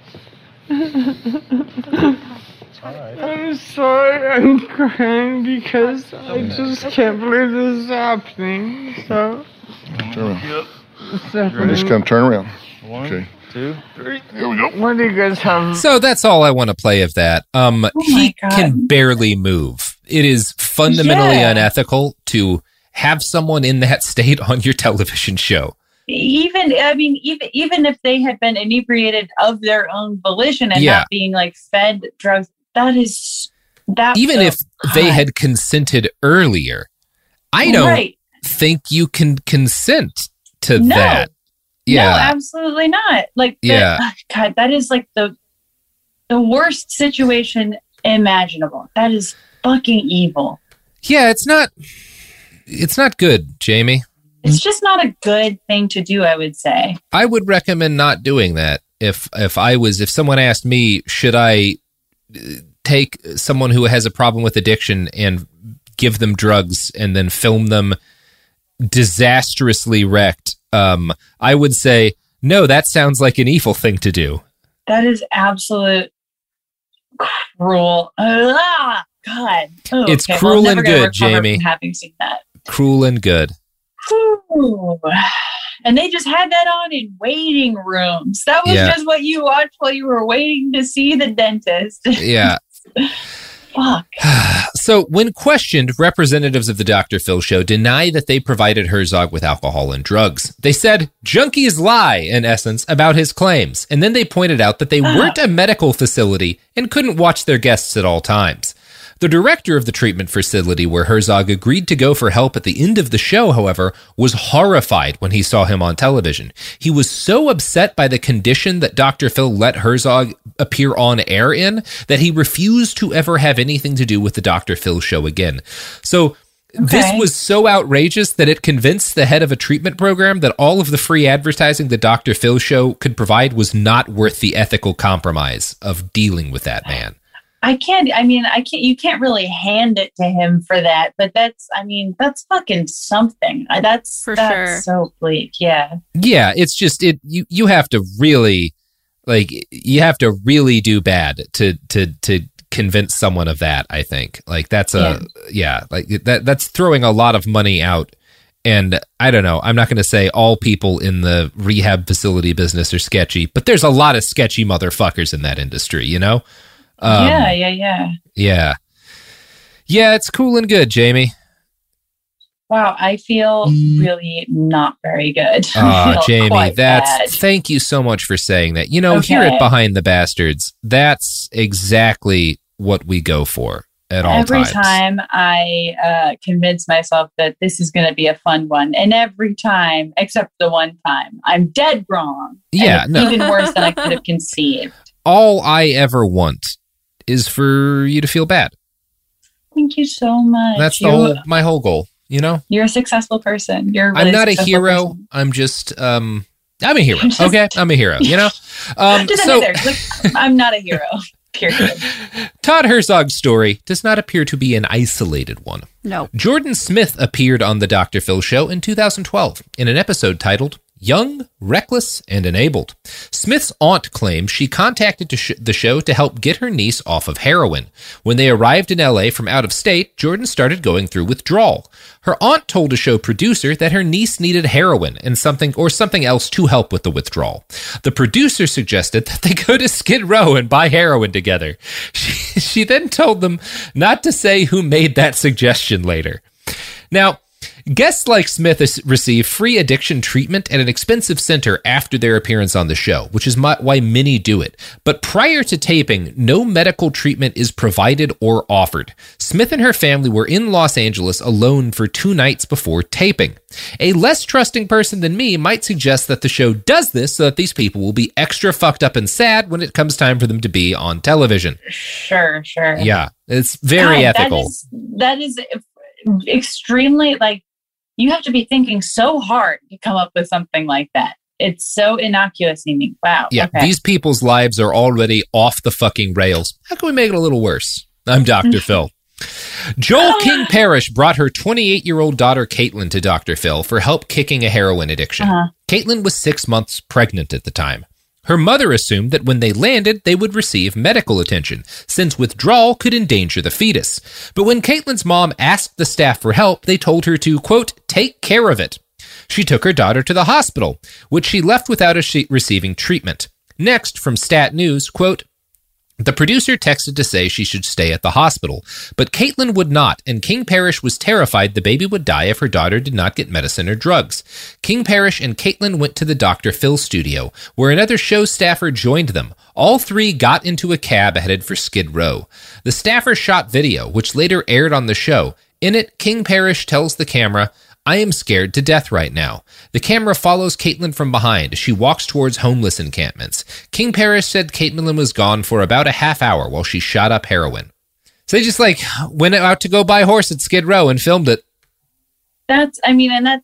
I'm sorry, I'm crying because I just can't believe this is happening. So, turn around. Just kind of turn around. 1, 2, 3. Here we go. What do you guys have? So that's all I want to play of that. He can barely move. It is fundamentally unethical to have someone in that state on your television show. Even if they had been inebriated of their own volition and not being fed drugs, even if they had consented earlier, I don't think you can consent to that. Yeah, no, absolutely not. God, that is the worst situation imaginable. That is fucking evil. Yeah, it's not good, Jamie. It's just not a good thing to do, I would say. I would recommend not doing that. If someone asked me, should I take someone who has a problem with addiction and give them drugs and then film them disastrously wrecked, I would say, no, that sounds like an evil thing to do. That is absolute cruel. God. Oh, it's cruel and good, Jamie. Having seen that. Cruel and good. Ooh. And they just had that on in waiting rooms. That was just what you watched while you were waiting to see the dentist. Yeah. Fuck. So, when questioned, representatives of the Dr. Phil show deny that they provided Herzog with alcohol and drugs. They said junkies lie, in essence, about his claims. And then they pointed out that they weren't a medical facility and couldn't watch their guests at all times. The director of the treatment facility where Herzog agreed to go for help at the end of the show, however, was horrified when he saw him on television. He was so upset by the condition that Dr. Phil let Herzog appear on air in that he refused to ever have anything to do with the Dr. Phil show again. So this was so outrageous that it convinced the head of a treatment program that all of the free advertising the Dr. Phil show could provide was not worth the ethical compromise of dealing with that man. You can't really hand it to him for that, but that's fucking something. That's sure. So bleak. Yeah. Yeah. It's just, you have to really, do bad to convince someone of that, I think. Like that's that's throwing a lot of money out. And I don't know, I'm not going to say all people in the rehab facility business are sketchy, but there's a lot of sketchy motherfuckers in that industry, you know? Yeah, it's cool and good, Jamie. Wow, I feel really not very good. Jamie, thank you so much for saying that. You know, here at Behind the Bastards, that's exactly what we go for at all times. Every time I convince myself that this is going to be a fun one, and every time, except the one time, I'm dead wrong. Yeah, no. Even worse than I could have conceived. All I ever want is for you to feel bad. Thank you so much. That's my whole goal, you know? You're a successful person. I'm not a hero. Person. I'm just, I'm a hero. Okay? I'm a hero, you know? I'm not a hero, period. Todd Herzog's story does not appear to be an isolated one. No. Jordan Smith appeared on The Dr. Phil Show in 2012 in an episode titled Young, Reckless, and Enabled. Smith's aunt claims she contacted the show to help get her niece off of heroin. When they arrived in LA from out of state, Jordan started going through withdrawal. Her aunt told a show producer that her niece needed heroin and something else to help with the withdrawal. The producer suggested that they go to Skid Row and buy heroin together. She then told them not to say who made that suggestion later. Now, guests like Smith receive free addiction treatment at an expensive center after their appearance on the show, which is why many do it. But prior to taping, no medical treatment is provided or offered. Smith and her family were in Los Angeles alone for 2 nights before taping. A less trusting person than me might suggest that the show does this so that these people will be extra fucked up and sad when it comes time for them to be on television. Sure. Yeah, it's very ethical. That is extremely, you have to be thinking so hard to come up with something like that. It's so innocuous seeming. Wow. Yeah, These people's lives are already off the fucking rails. How can we make it a little worse? I'm Dr. Phil. Joel King Parrish brought her 28-year-old daughter Caitlin to Dr. Phil for help kicking a heroin addiction. Caitlin was 6 months pregnant at the time. Her mother assumed that when they landed, they would receive medical attention, since withdrawal could endanger the fetus. But when Caitlin's mom asked the staff for help, they told her to, quote, take care of it. She took her daughter to the hospital, which she left without receiving treatment. Next, from Stat News, quote, the producer texted to say she should stay at the hospital, but Caitlin would not, and King Parrish was terrified the baby would die if her daughter did not get medicine or drugs. King Parrish and Caitlin went to the Dr. Phil studio, where another show staffer joined them. All 3 got into a cab headed for Skid Row. The staffer shot video, which later aired on the show. In it, King Parrish tells the camera, I am scared to death right now. The camera follows Caitlin from behind as she walks towards homeless encampments. King Parrish said Caitlin was gone for about a half hour while she shot up heroin. So they just went out to go buy a horse at Skid Row and filmed it. That's good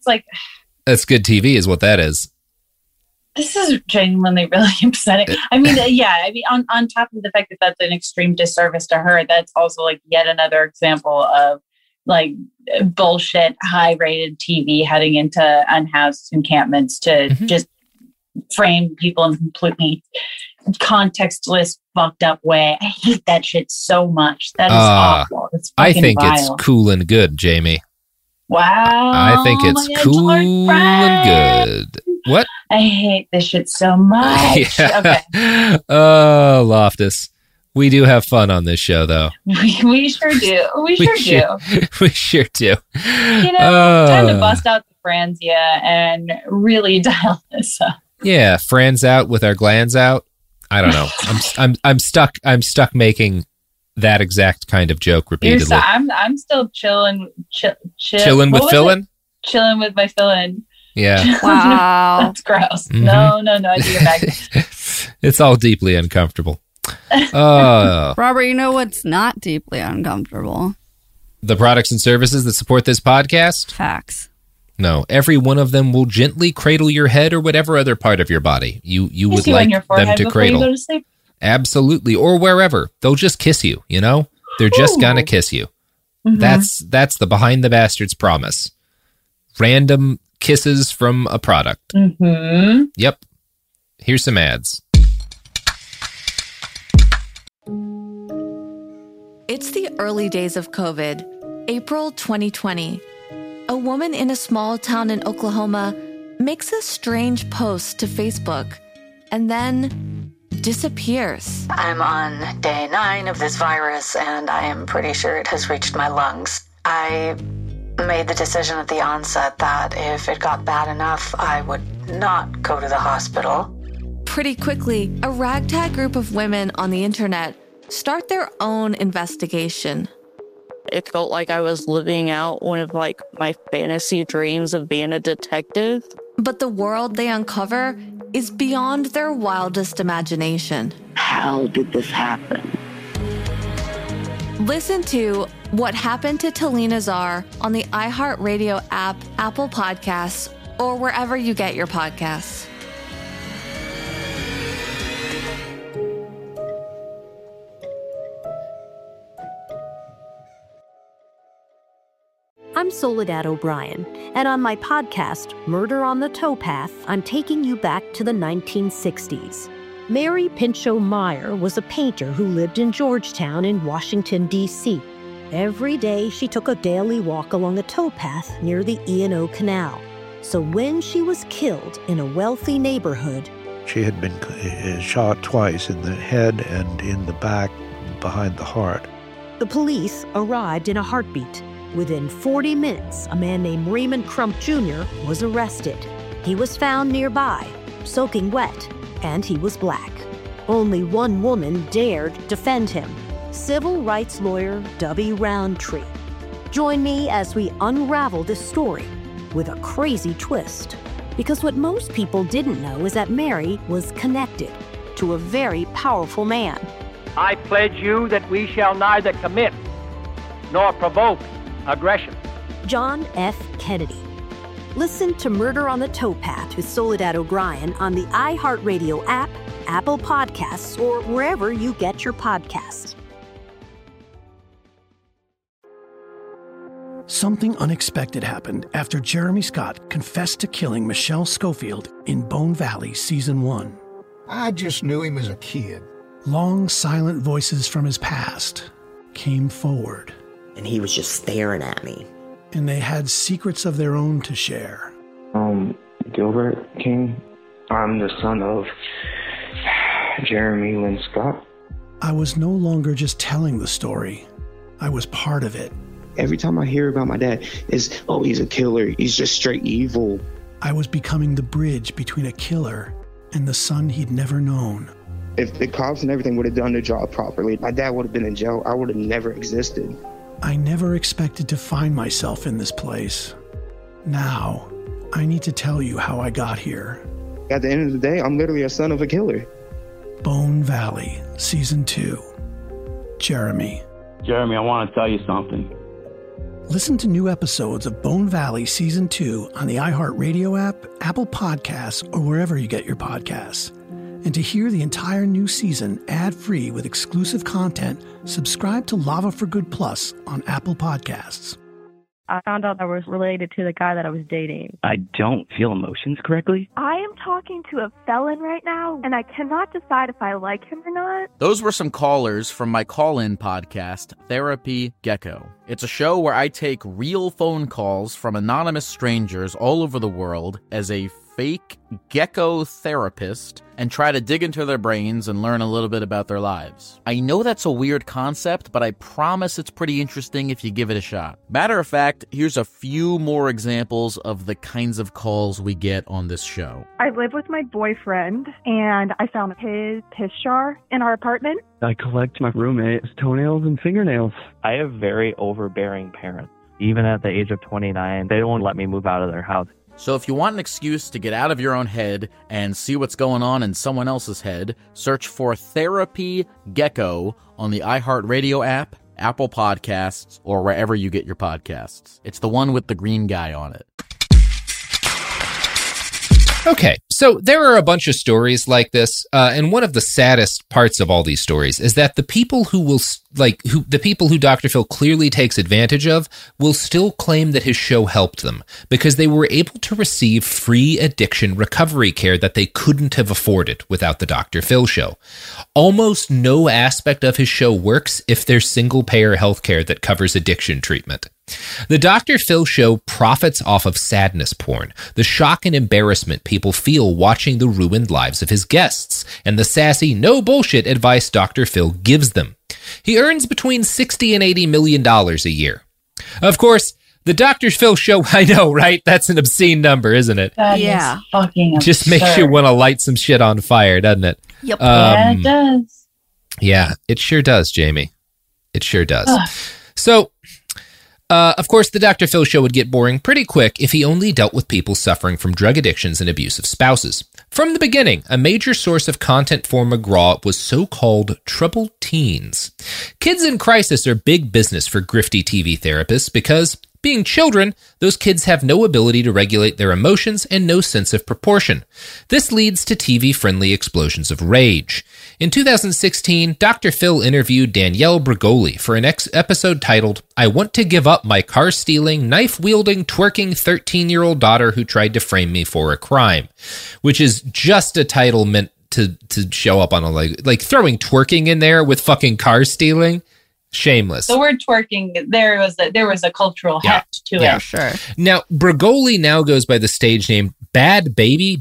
TV is what that is. This is genuinely really upsetting. On top of the fact that that's an extreme disservice to her, that's also yet another example of bullshit high-rated TV heading into unhoused encampments to just frame people in completely contextless, fucked up way. I hate that shit so much. That is awful. It's I think vile. It's cool and good, Jamie. Wow. I think it's cool and good. What? I hate this shit so much. Yeah. Okay. Oh, Loftus. We do have fun on this show, though. We sure do. We sure do. You know, time to bust out the Franzia and really dial this up. Yeah, Franz out with our glands out. I don't know. I'm stuck. I'm stuck making that exact kind of joke repeatedly. I'm still chilling. Chilling with fill-in? Chilling with my fill-in. Yeah. Wow. That's gross. Mm-hmm. No. I do your bag. It's all deeply uncomfortable. Robert, you know what's not deeply uncomfortable? The products and services that support this podcast? Facts. No, every one of them will gently cradle your head or whatever other part of your body you would like them to cradle. You go to sleep. Absolutely, or wherever. They'll just kiss you, you know? They're just gonna kiss you. Mm-hmm. That's the Behind the Bastards promise. Random kisses from a product. Mm-hmm. Yep. Here's some ads. It's the early days of COVID, April 2020. A woman in a small town in Oklahoma makes a strange post to Facebook and then disappears. I'm on day 9 of this virus, and I am pretty sure it has reached my lungs. I made the decision at the onset that if it got bad enough, I would not go to the hospital. Pretty quickly, a ragtag group of women on the internet start their own investigation. It felt like I was living out one of my fantasy dreams of being a detective. But the world they uncover is beyond their wildest imagination. How did this happen? Listen to What Happened to Talina Czar on the iHeartRadio app, Apple Podcasts, or wherever you get your podcasts. I'm Soledad O'Brien, and on my podcast, Murder on the Towpath, I'm taking you back to the 1960s. Mary Pinchot Meyer was a painter who lived in Georgetown in Washington, D.C. Every day, she took a daily walk along a towpath near the E&O Canal. So when she was killed in a wealthy neighborhood... She had been shot twice in the head and in the back behind the heart. The police arrived in a heartbeat. Within 40 minutes, a man named Raymond Crump Jr. was arrested. He was found nearby, soaking wet, and he was black. Only one woman dared defend him, civil rights lawyer Dubby Roundtree. Join me as we unravel this story with a crazy twist. Because what most people didn't know is that Mary was connected to a very powerful man. I pledge you that we shall neither commit nor provoke aggression. John F. Kennedy. Listen to Murder on the Towpath with Soledad O'Brien on the iHeartRadio app, Apple Podcasts, or wherever you get your podcasts. Something unexpected happened after Jeremy Scott confessed to killing Michelle Schofield in Bone Valley Season 1. I just knew him as a kid. Long, silent voices from his past came forward. And he was just staring at me. And they had secrets of their own to share. Gilbert King. I'm the son of Jeremy Lynn Scott. I was no longer just telling the story. I was part of it. Every time I hear about my dad, it's, oh, he's a killer. He's just straight evil. I was becoming the bridge between a killer and the son he'd never known. If the cops and everything would have done their job properly, my dad would have been in jail. I would have never existed. I never expected to find myself in this place. Now, I need to tell you how I got here. At the end of the day, I'm literally a son of a killer. Bone Valley, Season 2. Jeremy. Jeremy, I want to tell you something. Listen to new episodes of Bone Valley Season 2 on the iHeartRadio app, Apple Podcasts, or wherever you get your podcasts. And to hear the entire new season ad-free with exclusive content, subscribe to Lava for Good Plus on Apple Podcasts. I found out I was related to the guy that I was dating. I don't feel emotions correctly. I am talking to a felon right now, and I cannot decide if I like him or not. Those were some callers from my call-in podcast, Therapy Gecko. It's a show where I take real phone calls from anonymous strangers all over the world as a fake gecko therapist and try to dig into their brains and learn a little bit about their lives. I know that's a weird concept, but I promise it's pretty interesting if you give it a shot. Matter of fact, here's a few more examples of the kinds of calls we get on this show. I live with my boyfriend, and I found his piss jar in our apartment. I collect my roommate's toenails and fingernails. I have very overbearing parents. Even at the age of 29, they won't let me move out of their house. So if you want an excuse to get out of your own head and see what's going on in someone else's head, search for Therapy Gecko on the iHeartRadio app, Apple Podcasts, or wherever you get your podcasts. It's the one with the green guy on it. Okay, so there are a bunch of stories like this, and one of the saddest parts of all these stories is that the people who Dr. Phil clearly takes advantage of will still claim that his show helped them because they were able to receive free addiction recovery care that they couldn't have afforded without the Dr. Phil show. Almost no aspect of his show works if there's single-payer healthcare that covers addiction treatment. The Dr. Phil show profits off of sadness porn, the shock and embarrassment people feel watching the ruined lives of his guests, and the sassy, no bullshit advice Dr. Phil gives them. He earns between $60 and $80 million a year. Of course, the Dr. Phil show, I know, right? That's an obscene number, isn't it? That is fucking absurd. Just makes you want to light some shit on fire, doesn't it? Yep. Yeah, it does. Yeah, it sure does, Jamie. It sure does. So, of course, the Dr. Phil show would get boring pretty quick if he only dealt with people suffering from drug addictions and abusive spouses. From the beginning, a major source of content for McGraw was so-called troubled teens. Kids in crisis are big business for grifty TV therapists because, being children, those kids have no ability to regulate their emotions and no sense of proportion. This leads to TV-friendly explosions of rage. In 2016, Dr. Phil interviewed Danielle Bregoli for an episode titled, "I Want to Give Up My Car-Stealing, Knife-Wielding, Twerking 13-Year-Old Daughter Who Tried to Frame Me for a Crime," which is just a title meant to show up on a, like throwing twerking in there with fucking car stealing. Shameless. The word twerking, there was a cultural heft to it. Sure. Now, Bregoli now goes by the stage name Bhad Bhabie,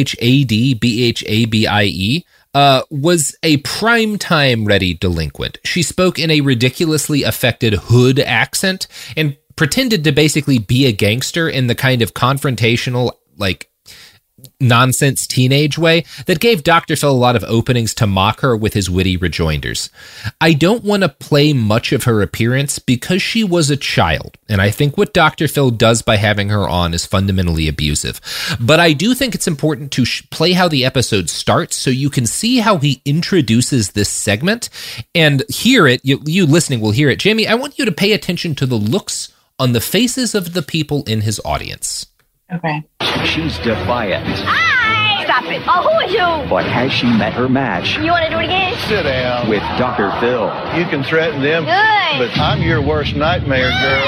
Bhadbhabie, was a primetime ready delinquent. She spoke in a ridiculously affected hood accent and pretended to basically be a gangster in the kind of confrontational, nonsense teenage way that gave Dr. Phil a lot of openings to mock her with his witty rejoinders. I don't want to play much of her appearance because she was a child, and I think what Dr. Phil does by having her on is fundamentally abusive. But I do think it's important to play how the episode starts so you can see how he introduces this segment and hear it. You listening will hear it. Jamie, I want you to pay attention to the looks on the faces of the people in his audience. Okay. She's defiant. Hi! Stop it. Oh, who are you? But has she met her match? You want to do it again? Sit down. With Dr. Phil. You can threaten them, Good. but I'm your worst nightmare, girl.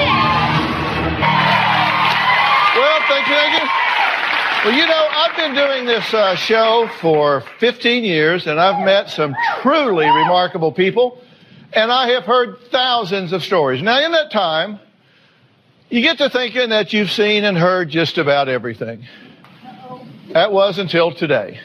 Well, thank you. Well, I've been doing this show for 15 years, and I've met some truly remarkable people, and I have heard thousands of stories. Now, in that time, you get to thinking that you've seen and heard just about everything. That was until today.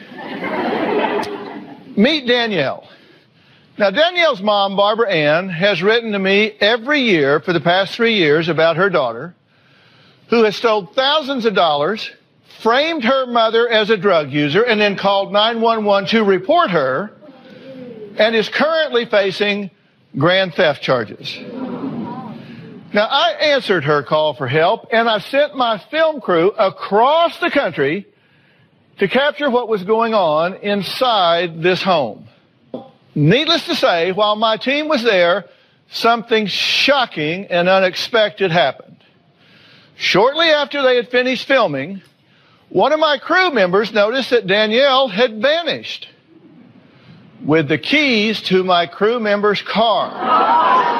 Meet Danielle. Now, Danielle's mom, Barbara Ann, has written to me every year for the past 3 years about her daughter, who has stole thousands of dollars, framed her mother as a drug user, and then called 911 to report her, and is currently facing grand theft charges. Now, I answered her call for help, and I sent my film crew across the country to capture what was going on inside this home. Needless to say, while my team was there, something shocking and unexpected happened. Shortly after they had finished filming, one of my crew members noticed that Danielle had vanished with the keys to my crew member's car.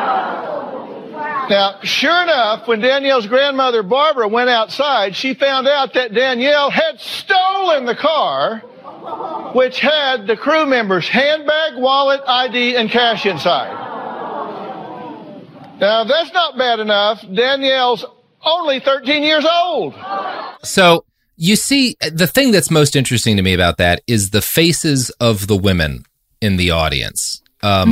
Now, sure enough, when Danielle's grandmother, Barbara, went outside, she found out that Danielle had stolen the car, which had the crew member's handbag, wallet, ID, and cash inside. Now, if that's not bad enough, Danielle's only 13 years old. So, You see, the thing that's most interesting to me about that is the faces of the women in the audience.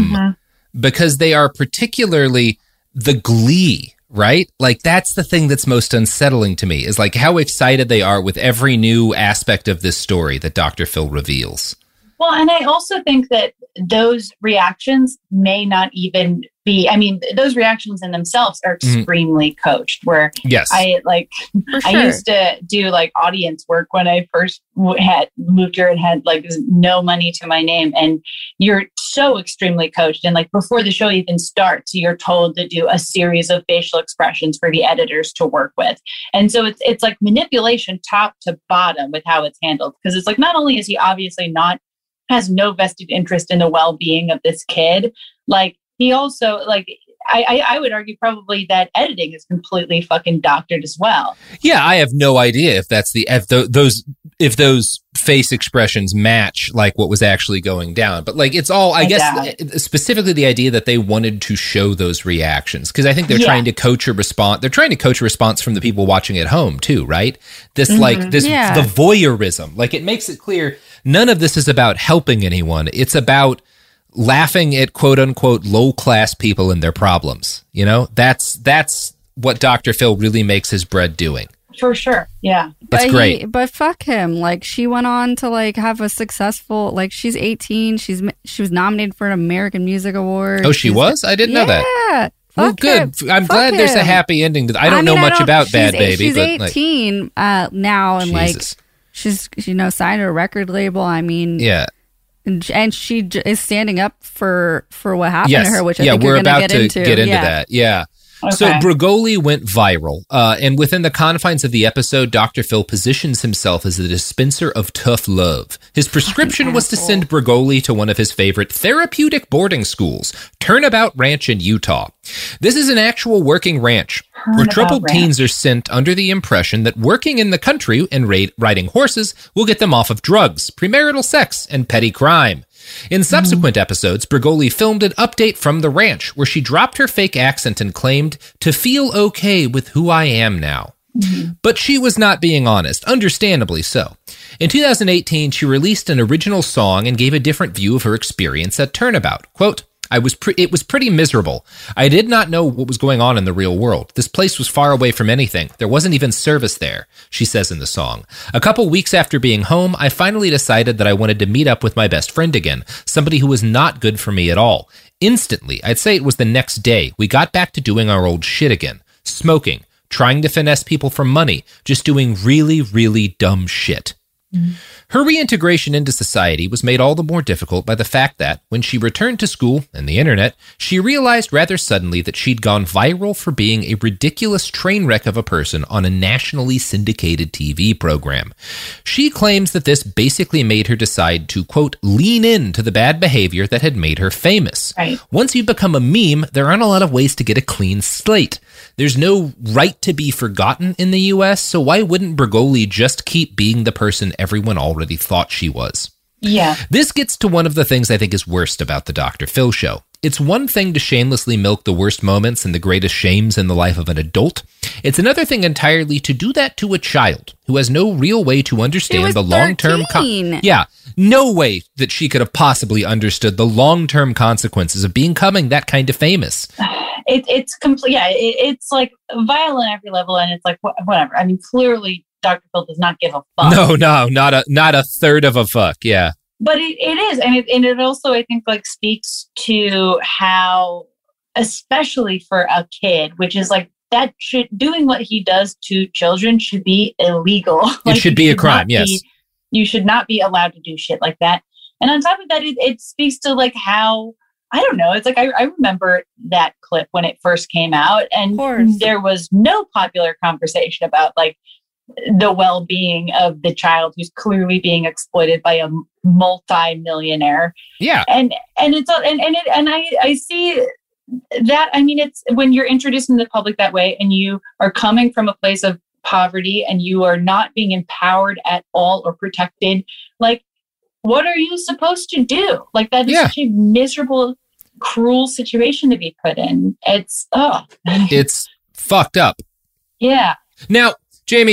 Because they are particularly the glee, right? Like, that's the thing that's most unsettling to me, is like how excited they are with every new aspect of this story that Dr. Phil reveals. Well, and I also think that those reactions may not even be, I mean, those reactions in themselves are extremely coached, where yes. I used to do like audience work when I first had moved here and had like no money to my name. And you're so extremely coached. And like before the show even starts, you're told to do a series of facial expressions for the editors to work with. And so it's like manipulation top to bottom with how it's handled. Because it's like, not only is he obviously has no vested interest in the well-being of this kid, like he also, like, I would argue probably that editing is completely fucking doctored as well. Yeah, I have no idea if that's if those face expressions match like what was actually going down. But like, it's all, I guess, specifically the idea that they wanted to show those reactions, because I think they're trying to coach a response. They're trying to coach a response from the people watching at home too, right? This the voyeurism, like it makes it clear none of this is about helping anyone. It's about laughing at quote unquote low class people and their problems. You know, that's what Dr. Phil really makes his bread doing. For sure. Yeah. That's great. But fuck him. Like, she went on to like have a successful, like, she's 18. She was nominated for an American Music Award. Oh, she was? I didn't know that. Yeah. Well, good. I'm glad there's a happy ending. I don't know much about Bad Baby. She's but 18 now, and Jesus. like she's signed to a record label. I mean, yeah. And she is standing up for what happened to her, which I think we're you're about to get into that. Yeah. Okay. So Bregoli went viral, and within the confines of the episode, Dr. Phil positions himself as the dispenser of tough love. His prescription was to send Bregoli to one of his favorite therapeutic boarding schools, Turnabout Ranch in Utah. This is an actual working ranch where troubled teens are sent under the impression that working in the country and riding horses will get them off of drugs, premarital sex, and petty crime. In subsequent episodes, Bregoli filmed an update from the ranch where she dropped her fake accent and claimed to feel okay with who I am now. But she was not being honest, understandably so. In 2018, she released an original song and gave a different view of her experience at Turnabout. Quote, it was pretty miserable. I did not know what was going on in the real world. This place was far away from anything. There wasn't even service there, she says in the song. A couple weeks after being home, I finally decided that I wanted to meet up with my best friend again, somebody who was not good for me at all. Instantly, I'd say it was the next day, we got back to doing our old shit again. Smoking, trying to finesse people for money, just doing really, really dumb shit. Her reintegration into society was made all the more difficult by the fact that, when she returned to school and the internet, she realized rather suddenly that she'd gone viral for being a ridiculous train wreck of a person on a nationally syndicated TV program. She claims that this basically made her decide to, quote, lean into the bad behavior that had made her famous. Right. Once you become a meme, there aren't a lot of ways to get a clean slate. There's no right to be forgotten in the U.S., so why wouldn't Bregoli just keep being the person everyone already thought she was? Yeah. This gets to one of the things I think is worst about the Dr. Phil show. It's one thing to shamelessly milk the worst moments and the greatest shames in the life of an adult. It's another thing entirely to do that to a child who has no real way to understand the long-term... no way that she could have possibly understood the long-term consequences of becoming that kind of famous. It's complete. Yeah, it's like vile on every level, and it's like whatever. I mean, clearly, Dr. Phil does not give a fuck. No, not a third of a fuck. Yeah, but it is, and it also, I think, like speaks to how, especially for a kid, which is like that doing what he does to children should be illegal. It should be a crime. Yes, you should not be allowed to do shit like that. And on top of that, it speaks to like how. I don't know. It's like, I remember that clip when it first came out, and there was no popular conversation about like the well-being of the child who's clearly being exploited by a multi-millionaire. Yeah. And I see that. I mean, it's when you're introducing the public that way and you are coming from a place of poverty and you are not being empowered at all or protected, like, what are you supposed to do? Like, that is such a miserable, cruel situation to be put in. It's fucked up. Yeah. Now, Jamie,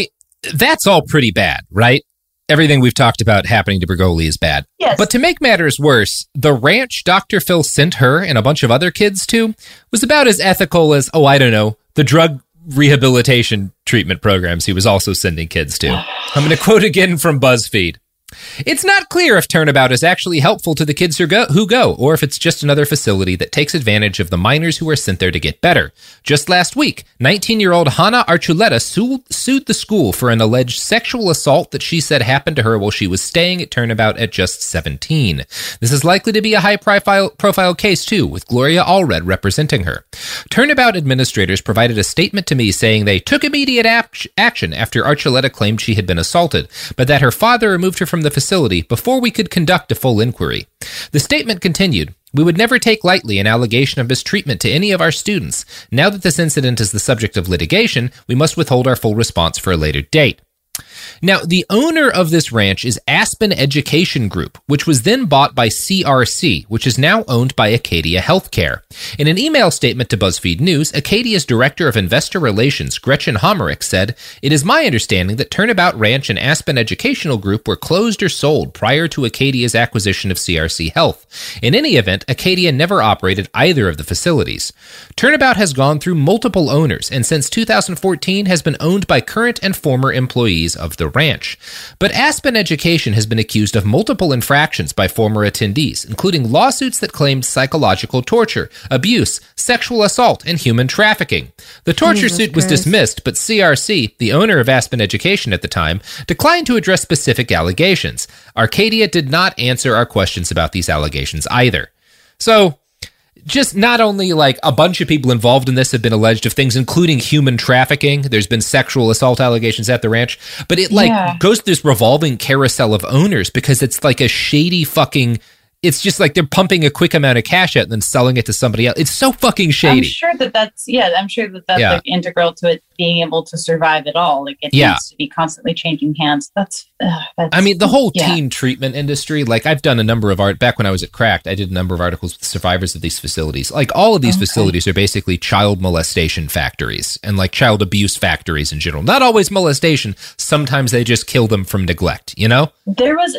that's all pretty bad, right? Everything we've talked about happening to Bregoli is bad. Yes. But to make matters worse, the ranch Dr. Phil sent her and a bunch of other kids to was about as ethical as, the drug rehabilitation treatment programs he was also sending kids to. I'm going to quote again from BuzzFeed. It's not clear if Turnabout is actually helpful to the kids who go, or if it's just another facility that takes advantage of the minors who are sent there to get better. Just last week, 19-year-old Hannah Archuleta sued the school for an alleged sexual assault that she said happened to her while she was staying at Turnabout at just 17. This is likely to be a high-profile case, too, with Gloria Allred representing her. Turnabout administrators provided a statement to me saying they took immediate action after Archuleta claimed she had been assaulted, but that her father removed her from the facility before we could conduct a full inquiry. The statement continued, "We would never take lightly an allegation of mistreatment to any of our students. Now that this incident is the subject of litigation, we must withhold our full response for a later date." Now, the owner of this ranch is Aspen Education Group, which was then bought by CRC, which is now owned by Acadia Healthcare. In an email statement to BuzzFeed News, Acadia's Director of Investor Relations, Gretchen Homerick, said, "It is my understanding that Turnabout Ranch and Aspen Educational Group were closed or sold prior to Acadia's acquisition of CRC Health. In any event, Acadia never operated either of the facilities. Turnabout has gone through multiple owners, and since 2014 has been owned by current and former employees of the ranch. But Aspen Education has been accused of multiple infractions by former attendees, including lawsuits that claimed psychological torture, abuse, sexual assault, and human trafficking. The torture suit was dismissed, but CRC, the owner of Aspen Education at the time, declined to address specific allegations. Arcadia did not answer our questions about these allegations either." So, just not only like a bunch of people involved in this have been alleged of things, including human trafficking. There's been sexual assault allegations at the ranch, but it goes through this revolving carousel of owners because it's like a shady fucking, it's just like they're pumping a quick amount of cash out and then selling it to somebody else. It's so fucking shady. I'm sure that's like integral to it being able to survive at all. Like it needs to be constantly changing hands. That's I mean, the whole teen treatment industry, like I've done a number of back when I was at Cracked, I did a number of articles with survivors of these facilities. Like all of these facilities are basically child molestation factories and like child abuse factories in general. Not always molestation. Sometimes they just kill them from neglect, you know? There was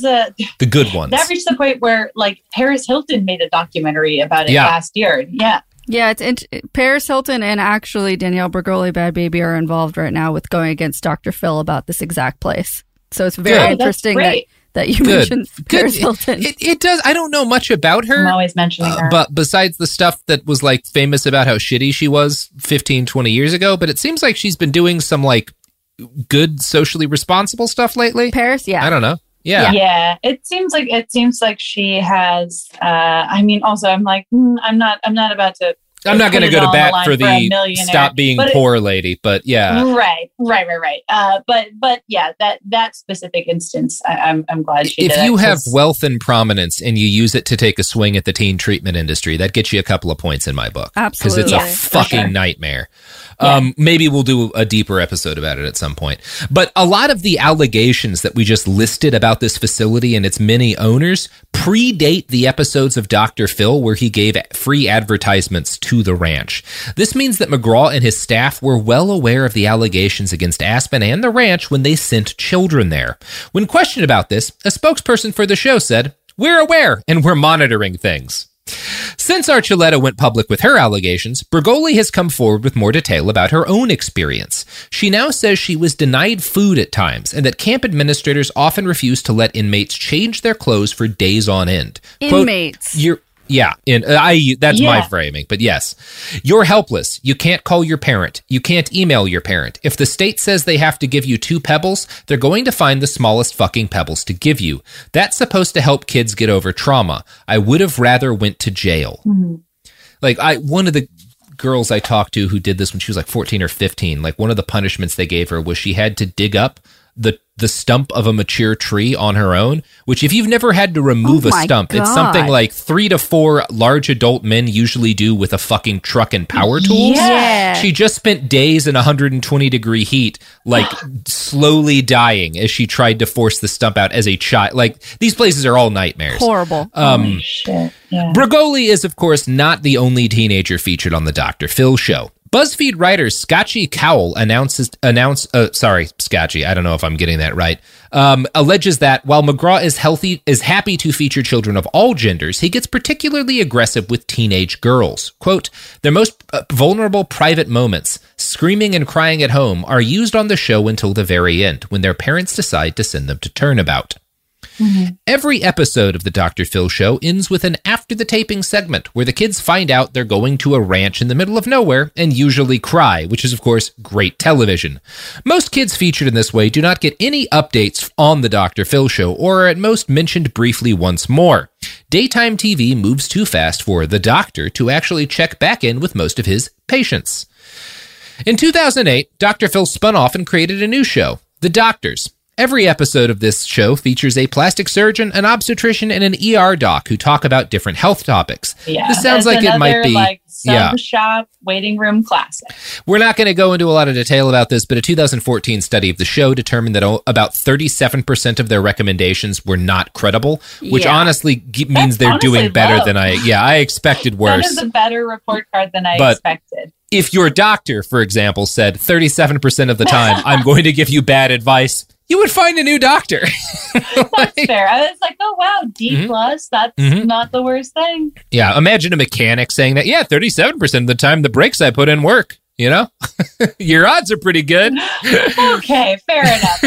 the good ones. That reached the point where like Paris Hilton made a documentary about it last year. Yeah. Yeah, Paris Hilton and actually Danielle Bregoli, Bad Baby, are involved right now with going against Dr. Phil about this exact place. So it's very interesting that you mentioned Paris Hilton. It does. I don't know much about her. I'm always mentioning her. But besides the stuff that was like famous about how shitty she was 15, 20 years ago, but it seems like she's been doing some like good socially responsible stuff lately. Paris, yeah. I don't know. Yeah. It seems like she has. I mean, also, I'm like, I'm not about to. I'm not going to go to bat for the stop being poor lady, but yeah. Right. But yeah, that specific instance, I'm glad she did. If you have wealth and prominence and you use it to take a swing at the teen treatment industry, that gets you a couple of points in my book. Absolutely. Because it's a fucking nightmare. Maybe we'll do a deeper episode about it at some point. But a lot of the allegations that we just listed about this facility and its many owners predate the episodes of Dr. Phil where he gave free advertisements to the ranch. This means that McGraw and his staff were well aware of the allegations against Aspen and the ranch when they sent children there. When questioned about this, a spokesperson for the show said, "We're aware and we're monitoring things." Since Archuleta went public with her allegations, Bregoli has come forward with more detail about her own experience. She now says she was denied food at times and that camp administrators often refuse to let inmates change their clothes for days on end. Inmates. Quote, that's my framing, but yes. "You're helpless. You can't call your parent. You can't email your parent. If the state says they have to give you 2 pebbles, they're going to find the smallest fucking pebbles to give you. That's supposed to help kids get over trauma. I would have rather went to jail." Mm-hmm. Like one of the girls I talked to who did this when she was like 14 or 15, like one of the punishments they gave her was she had to dig up the stump of a mature tree on her own, which if you've never had to remove a stump, it's something like 3 to 4 large adult men usually do with a fucking truck and power tools. Yeah. She just spent days in 120-degree heat, like slowly dying as she tried to force the stump out as a child. Like these places are all nightmares. Horrible. Shit. Yeah. Bregoli is, of course, not the only teenager featured on the Dr. Phil show. BuzzFeed writer Scotchy Cowell Scotchy, I don't know if I'm getting that right, alleges that while McGraw is happy to feature children of all genders, he gets particularly aggressive with teenage girls. Quote, their most vulnerable private moments, screaming and crying at home, are used on the show until the very end, when their parents decide to send them to Turnabout. Mm-hmm. Every episode of the Dr. Phil Show ends with an after the taping segment where the kids find out they're going to a ranch in the middle of nowhere and usually cry, which is, of course, great television. Most kids featured in this way do not get any updates on the Dr. Phil Show or are at most mentioned briefly once more. Daytime TV moves too fast for the doctor to actually check back in with most of his patients. In 2008, Dr. Phil spun off and created a new show, The Doctors. Every episode of this show features a plastic surgeon, an obstetrician, and an ER doc who talk about different health topics. Yeah, this sounds like it might be shop waiting room classic. We're not going to go into a lot of detail about this, but a 2014 study of the show determined that about 37% of their recommendations were not credible, which honestly means they're doing better than I expected worse. That is a better report card than I expected. If your doctor, for example, said 37% of the time, I'm going to give you bad advice, you would find a new doctor. That's fair. I was like, oh, wow, D+, that's not the worst thing. Yeah, imagine a mechanic saying that, 37% of the time the brakes I put in work, you know? Your odds are pretty good. Okay, fair enough.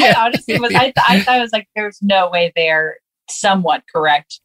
I was like, there's no way they're somewhat correct.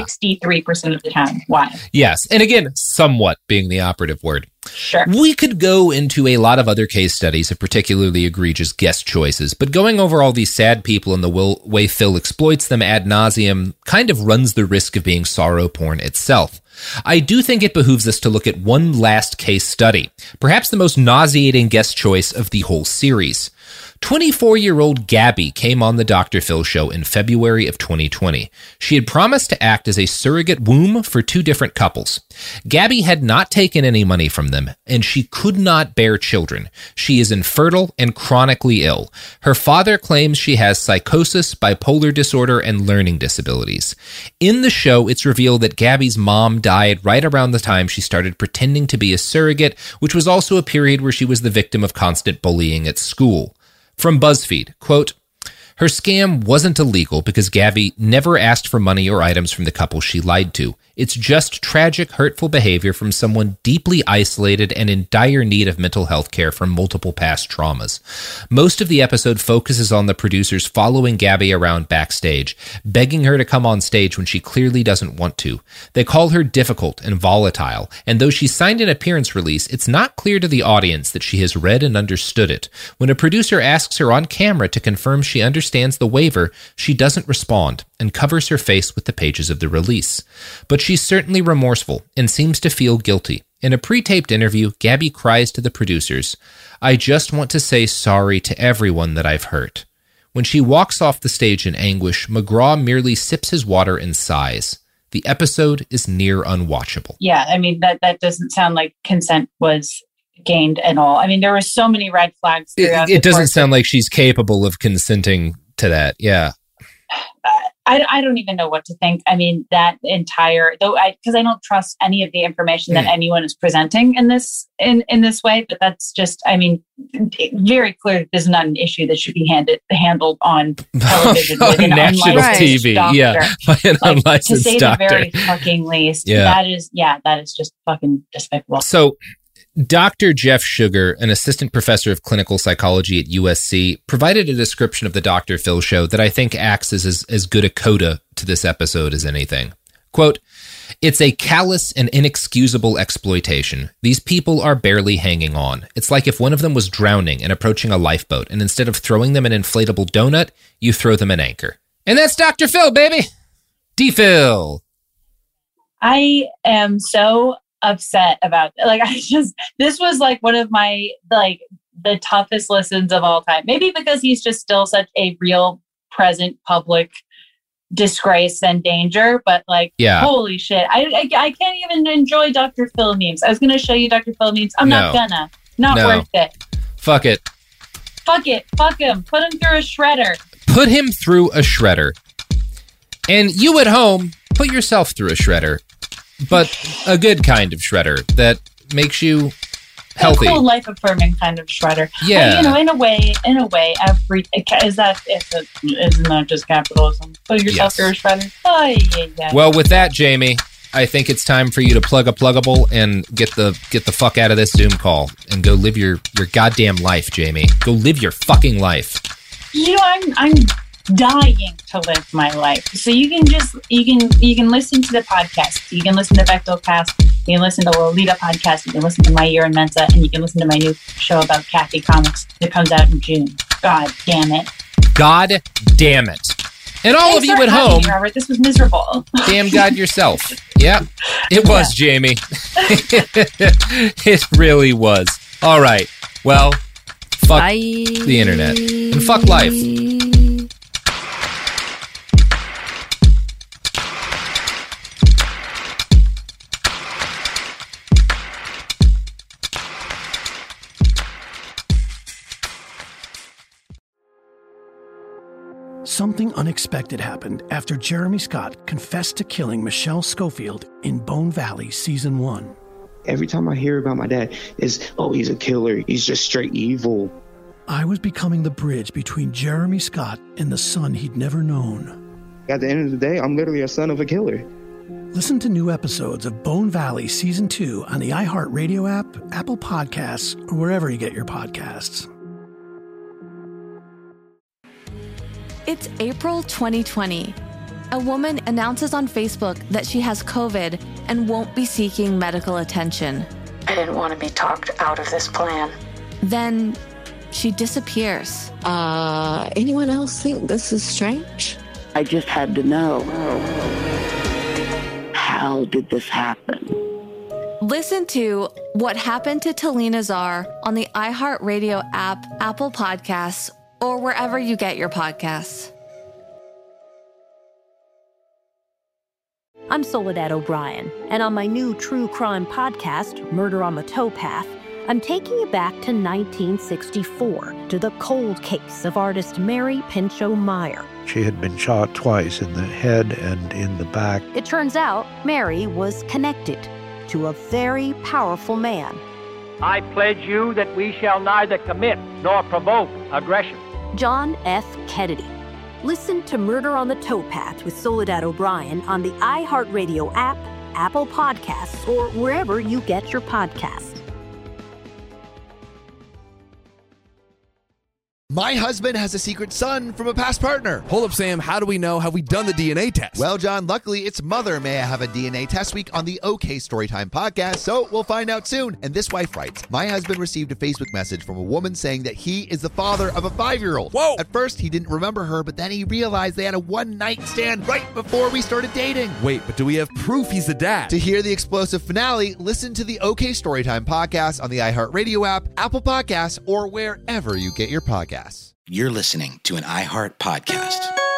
63% of the time. Why? Yes. And again, somewhat being the operative word. Sure. We could go into a lot of other case studies of particularly egregious guest choices, but going over all these sad people and the way Phil exploits them ad nauseum kind of runs the risk of being sorrow porn itself. I do think it behooves us to look at one last case study, perhaps the most nauseating guest choice of the whole series. 24-year-old Gabby came on the Dr. Phil Show in February of 2020. She had promised to act as a surrogate womb for two different couples. Gabby had not taken any money from them, and she could not bear children. She is infertile and chronically ill. Her father claims she has psychosis, bipolar disorder, and learning disabilities. In the show, it's revealed that Gabby's mom died right around the time she started pretending to be a surrogate, which was also a period where she was the victim of constant bullying at school. From BuzzFeed, quote, her scam wasn't illegal because Gabby never asked for money or items from the couple she lied to. It's just tragic, hurtful behavior from someone deeply isolated and in dire need of mental health care from multiple past traumas. Most of the episode focuses on the producers following Gabby around backstage, begging her to come on stage when she clearly doesn't want to. They call her difficult and volatile, and though she signed an appearance release, it's not clear to the audience that she has read and understood it. When a producer asks her on camera to confirm she understands the waiver, she doesn't respond and covers her face with the pages of the release. But she's certainly remorseful and seems to feel guilty. In a pre-taped interview, Gabby cries to the producers, "I just want to say sorry to everyone that I've hurt." When she walks off the stage in anguish, McGraw merely sips his water and sighs. The episode is near unwatchable. Yeah, I mean, that doesn't sound like consent was gained at all. I mean, there were so many red flags throughout. It doesn't sound like she's capable of consenting to that. Yeah. I don't even know what to think. I mean, that entire, because I don't trust any of the information that anyone is presenting in this way. But that's just, I mean, very clear. This is not an issue that should be handled on television with an national TV. Doctor. Yeah, by an unlicensed to say doctor. The very fucking least. Yeah. That is just fucking despicable. So, Dr. Jeff Sugar, an assistant professor of clinical psychology at USC, provided a description of the Dr. Phil Show that I think acts as good a coda to this episode as anything. Quote, "It's a callous and inexcusable exploitation. These people are barely hanging on. It's like if one of them was drowning and approaching a lifeboat, and instead of throwing them an inflatable donut, you throw them an anchor." And that's Dr. Phil, baby! D-Phil! I am so upset about, this was like one of my, the toughest listens of all time. Maybe because he's just still such a real present public disgrace and danger, but holy shit. I can't even enjoy Dr. Phil memes. I was going to show you Dr. Phil memes. Not worth it. Fuck it. Fuck it. Fuck him. Put him through a shredder. Put him through a shredder. And you at home, put yourself through a shredder. But a good kind of shredder that makes you healthy. A cool, life-affirming kind of shredder. Yeah. But, in a way, isn't that just capitalism? Put yourself through a shredder. Oh, yeah. Well, with that, Jamie, I think it's time for you to plug a pluggable and get the fuck out of this Zoom call and go live your goddamn life, Jamie. Go live your fucking life. I'm dying to live my life. So you can listen to the podcast. You can listen to Bechtel Cast. You can listen to Lolita Podcast. You can listen to My Year in Mensa, and you can listen to my new show about Kathy Comics that comes out in June. God damn it. God damn it. And all of you at home, Robert, this was miserable. Damn God yourself. Yeah, it was, Jamie. It really was. All right. Well, fuck the internet and fuck life. Something unexpected happened after Jeremy Scott confessed to killing Michelle Schofield in Bone Valley Season 1. Every time I hear about my dad, he's a killer. He's just straight evil. I was becoming the bridge between Jeremy Scott and the son he'd never known. At the end of the day, I'm literally a son of a killer. Listen to new episodes of Bone Valley Season 2 on the iHeartRadio app, Apple Podcasts, or wherever you get your podcasts. It's April 2020. A woman announces on Facebook that she has COVID and won't be seeking medical attention. I didn't want to be talked out of this plan. Then she disappears. Anyone else think this is strange? I just had to know. How did this happen? Listen to What Happened to Talina Czar on the iHeartRadio app, Apple Podcasts, or wherever you get your podcasts. I'm Soledad O'Brien, and on my new true crime podcast, Murder on the Towpath, I'm taking you back to 1964 to the cold case of artist Mary Pinchot Meyer. She had been shot twice in the head and in the back. It turns out Mary was connected to a very powerful man. I pledge you that we shall neither commit nor provoke aggression. John F. Kennedy. Listen to Murder on the Towpath with Soledad O'Brien on the iHeartRadio app, Apple Podcasts, or wherever you get your podcasts. My husband has a secret son from a past partner. Hold up, Sam. How do we know? Have we done the DNA test? Well, John, luckily it's Mother May I Have a DNA Test Week on the OK Storytime podcast, so we'll find out soon. And this wife writes, my husband received a Facebook message from a woman saying that he is the father of a 5-year-old. Whoa! At first, he didn't remember her, but then he realized they had a one-night stand right before we started dating. Wait, but do we have proof he's the dad? To hear the explosive finale, listen to the OK Storytime podcast on the iHeartRadio app, Apple Podcasts, or wherever you get your podcasts. You're listening to an iHeart podcast.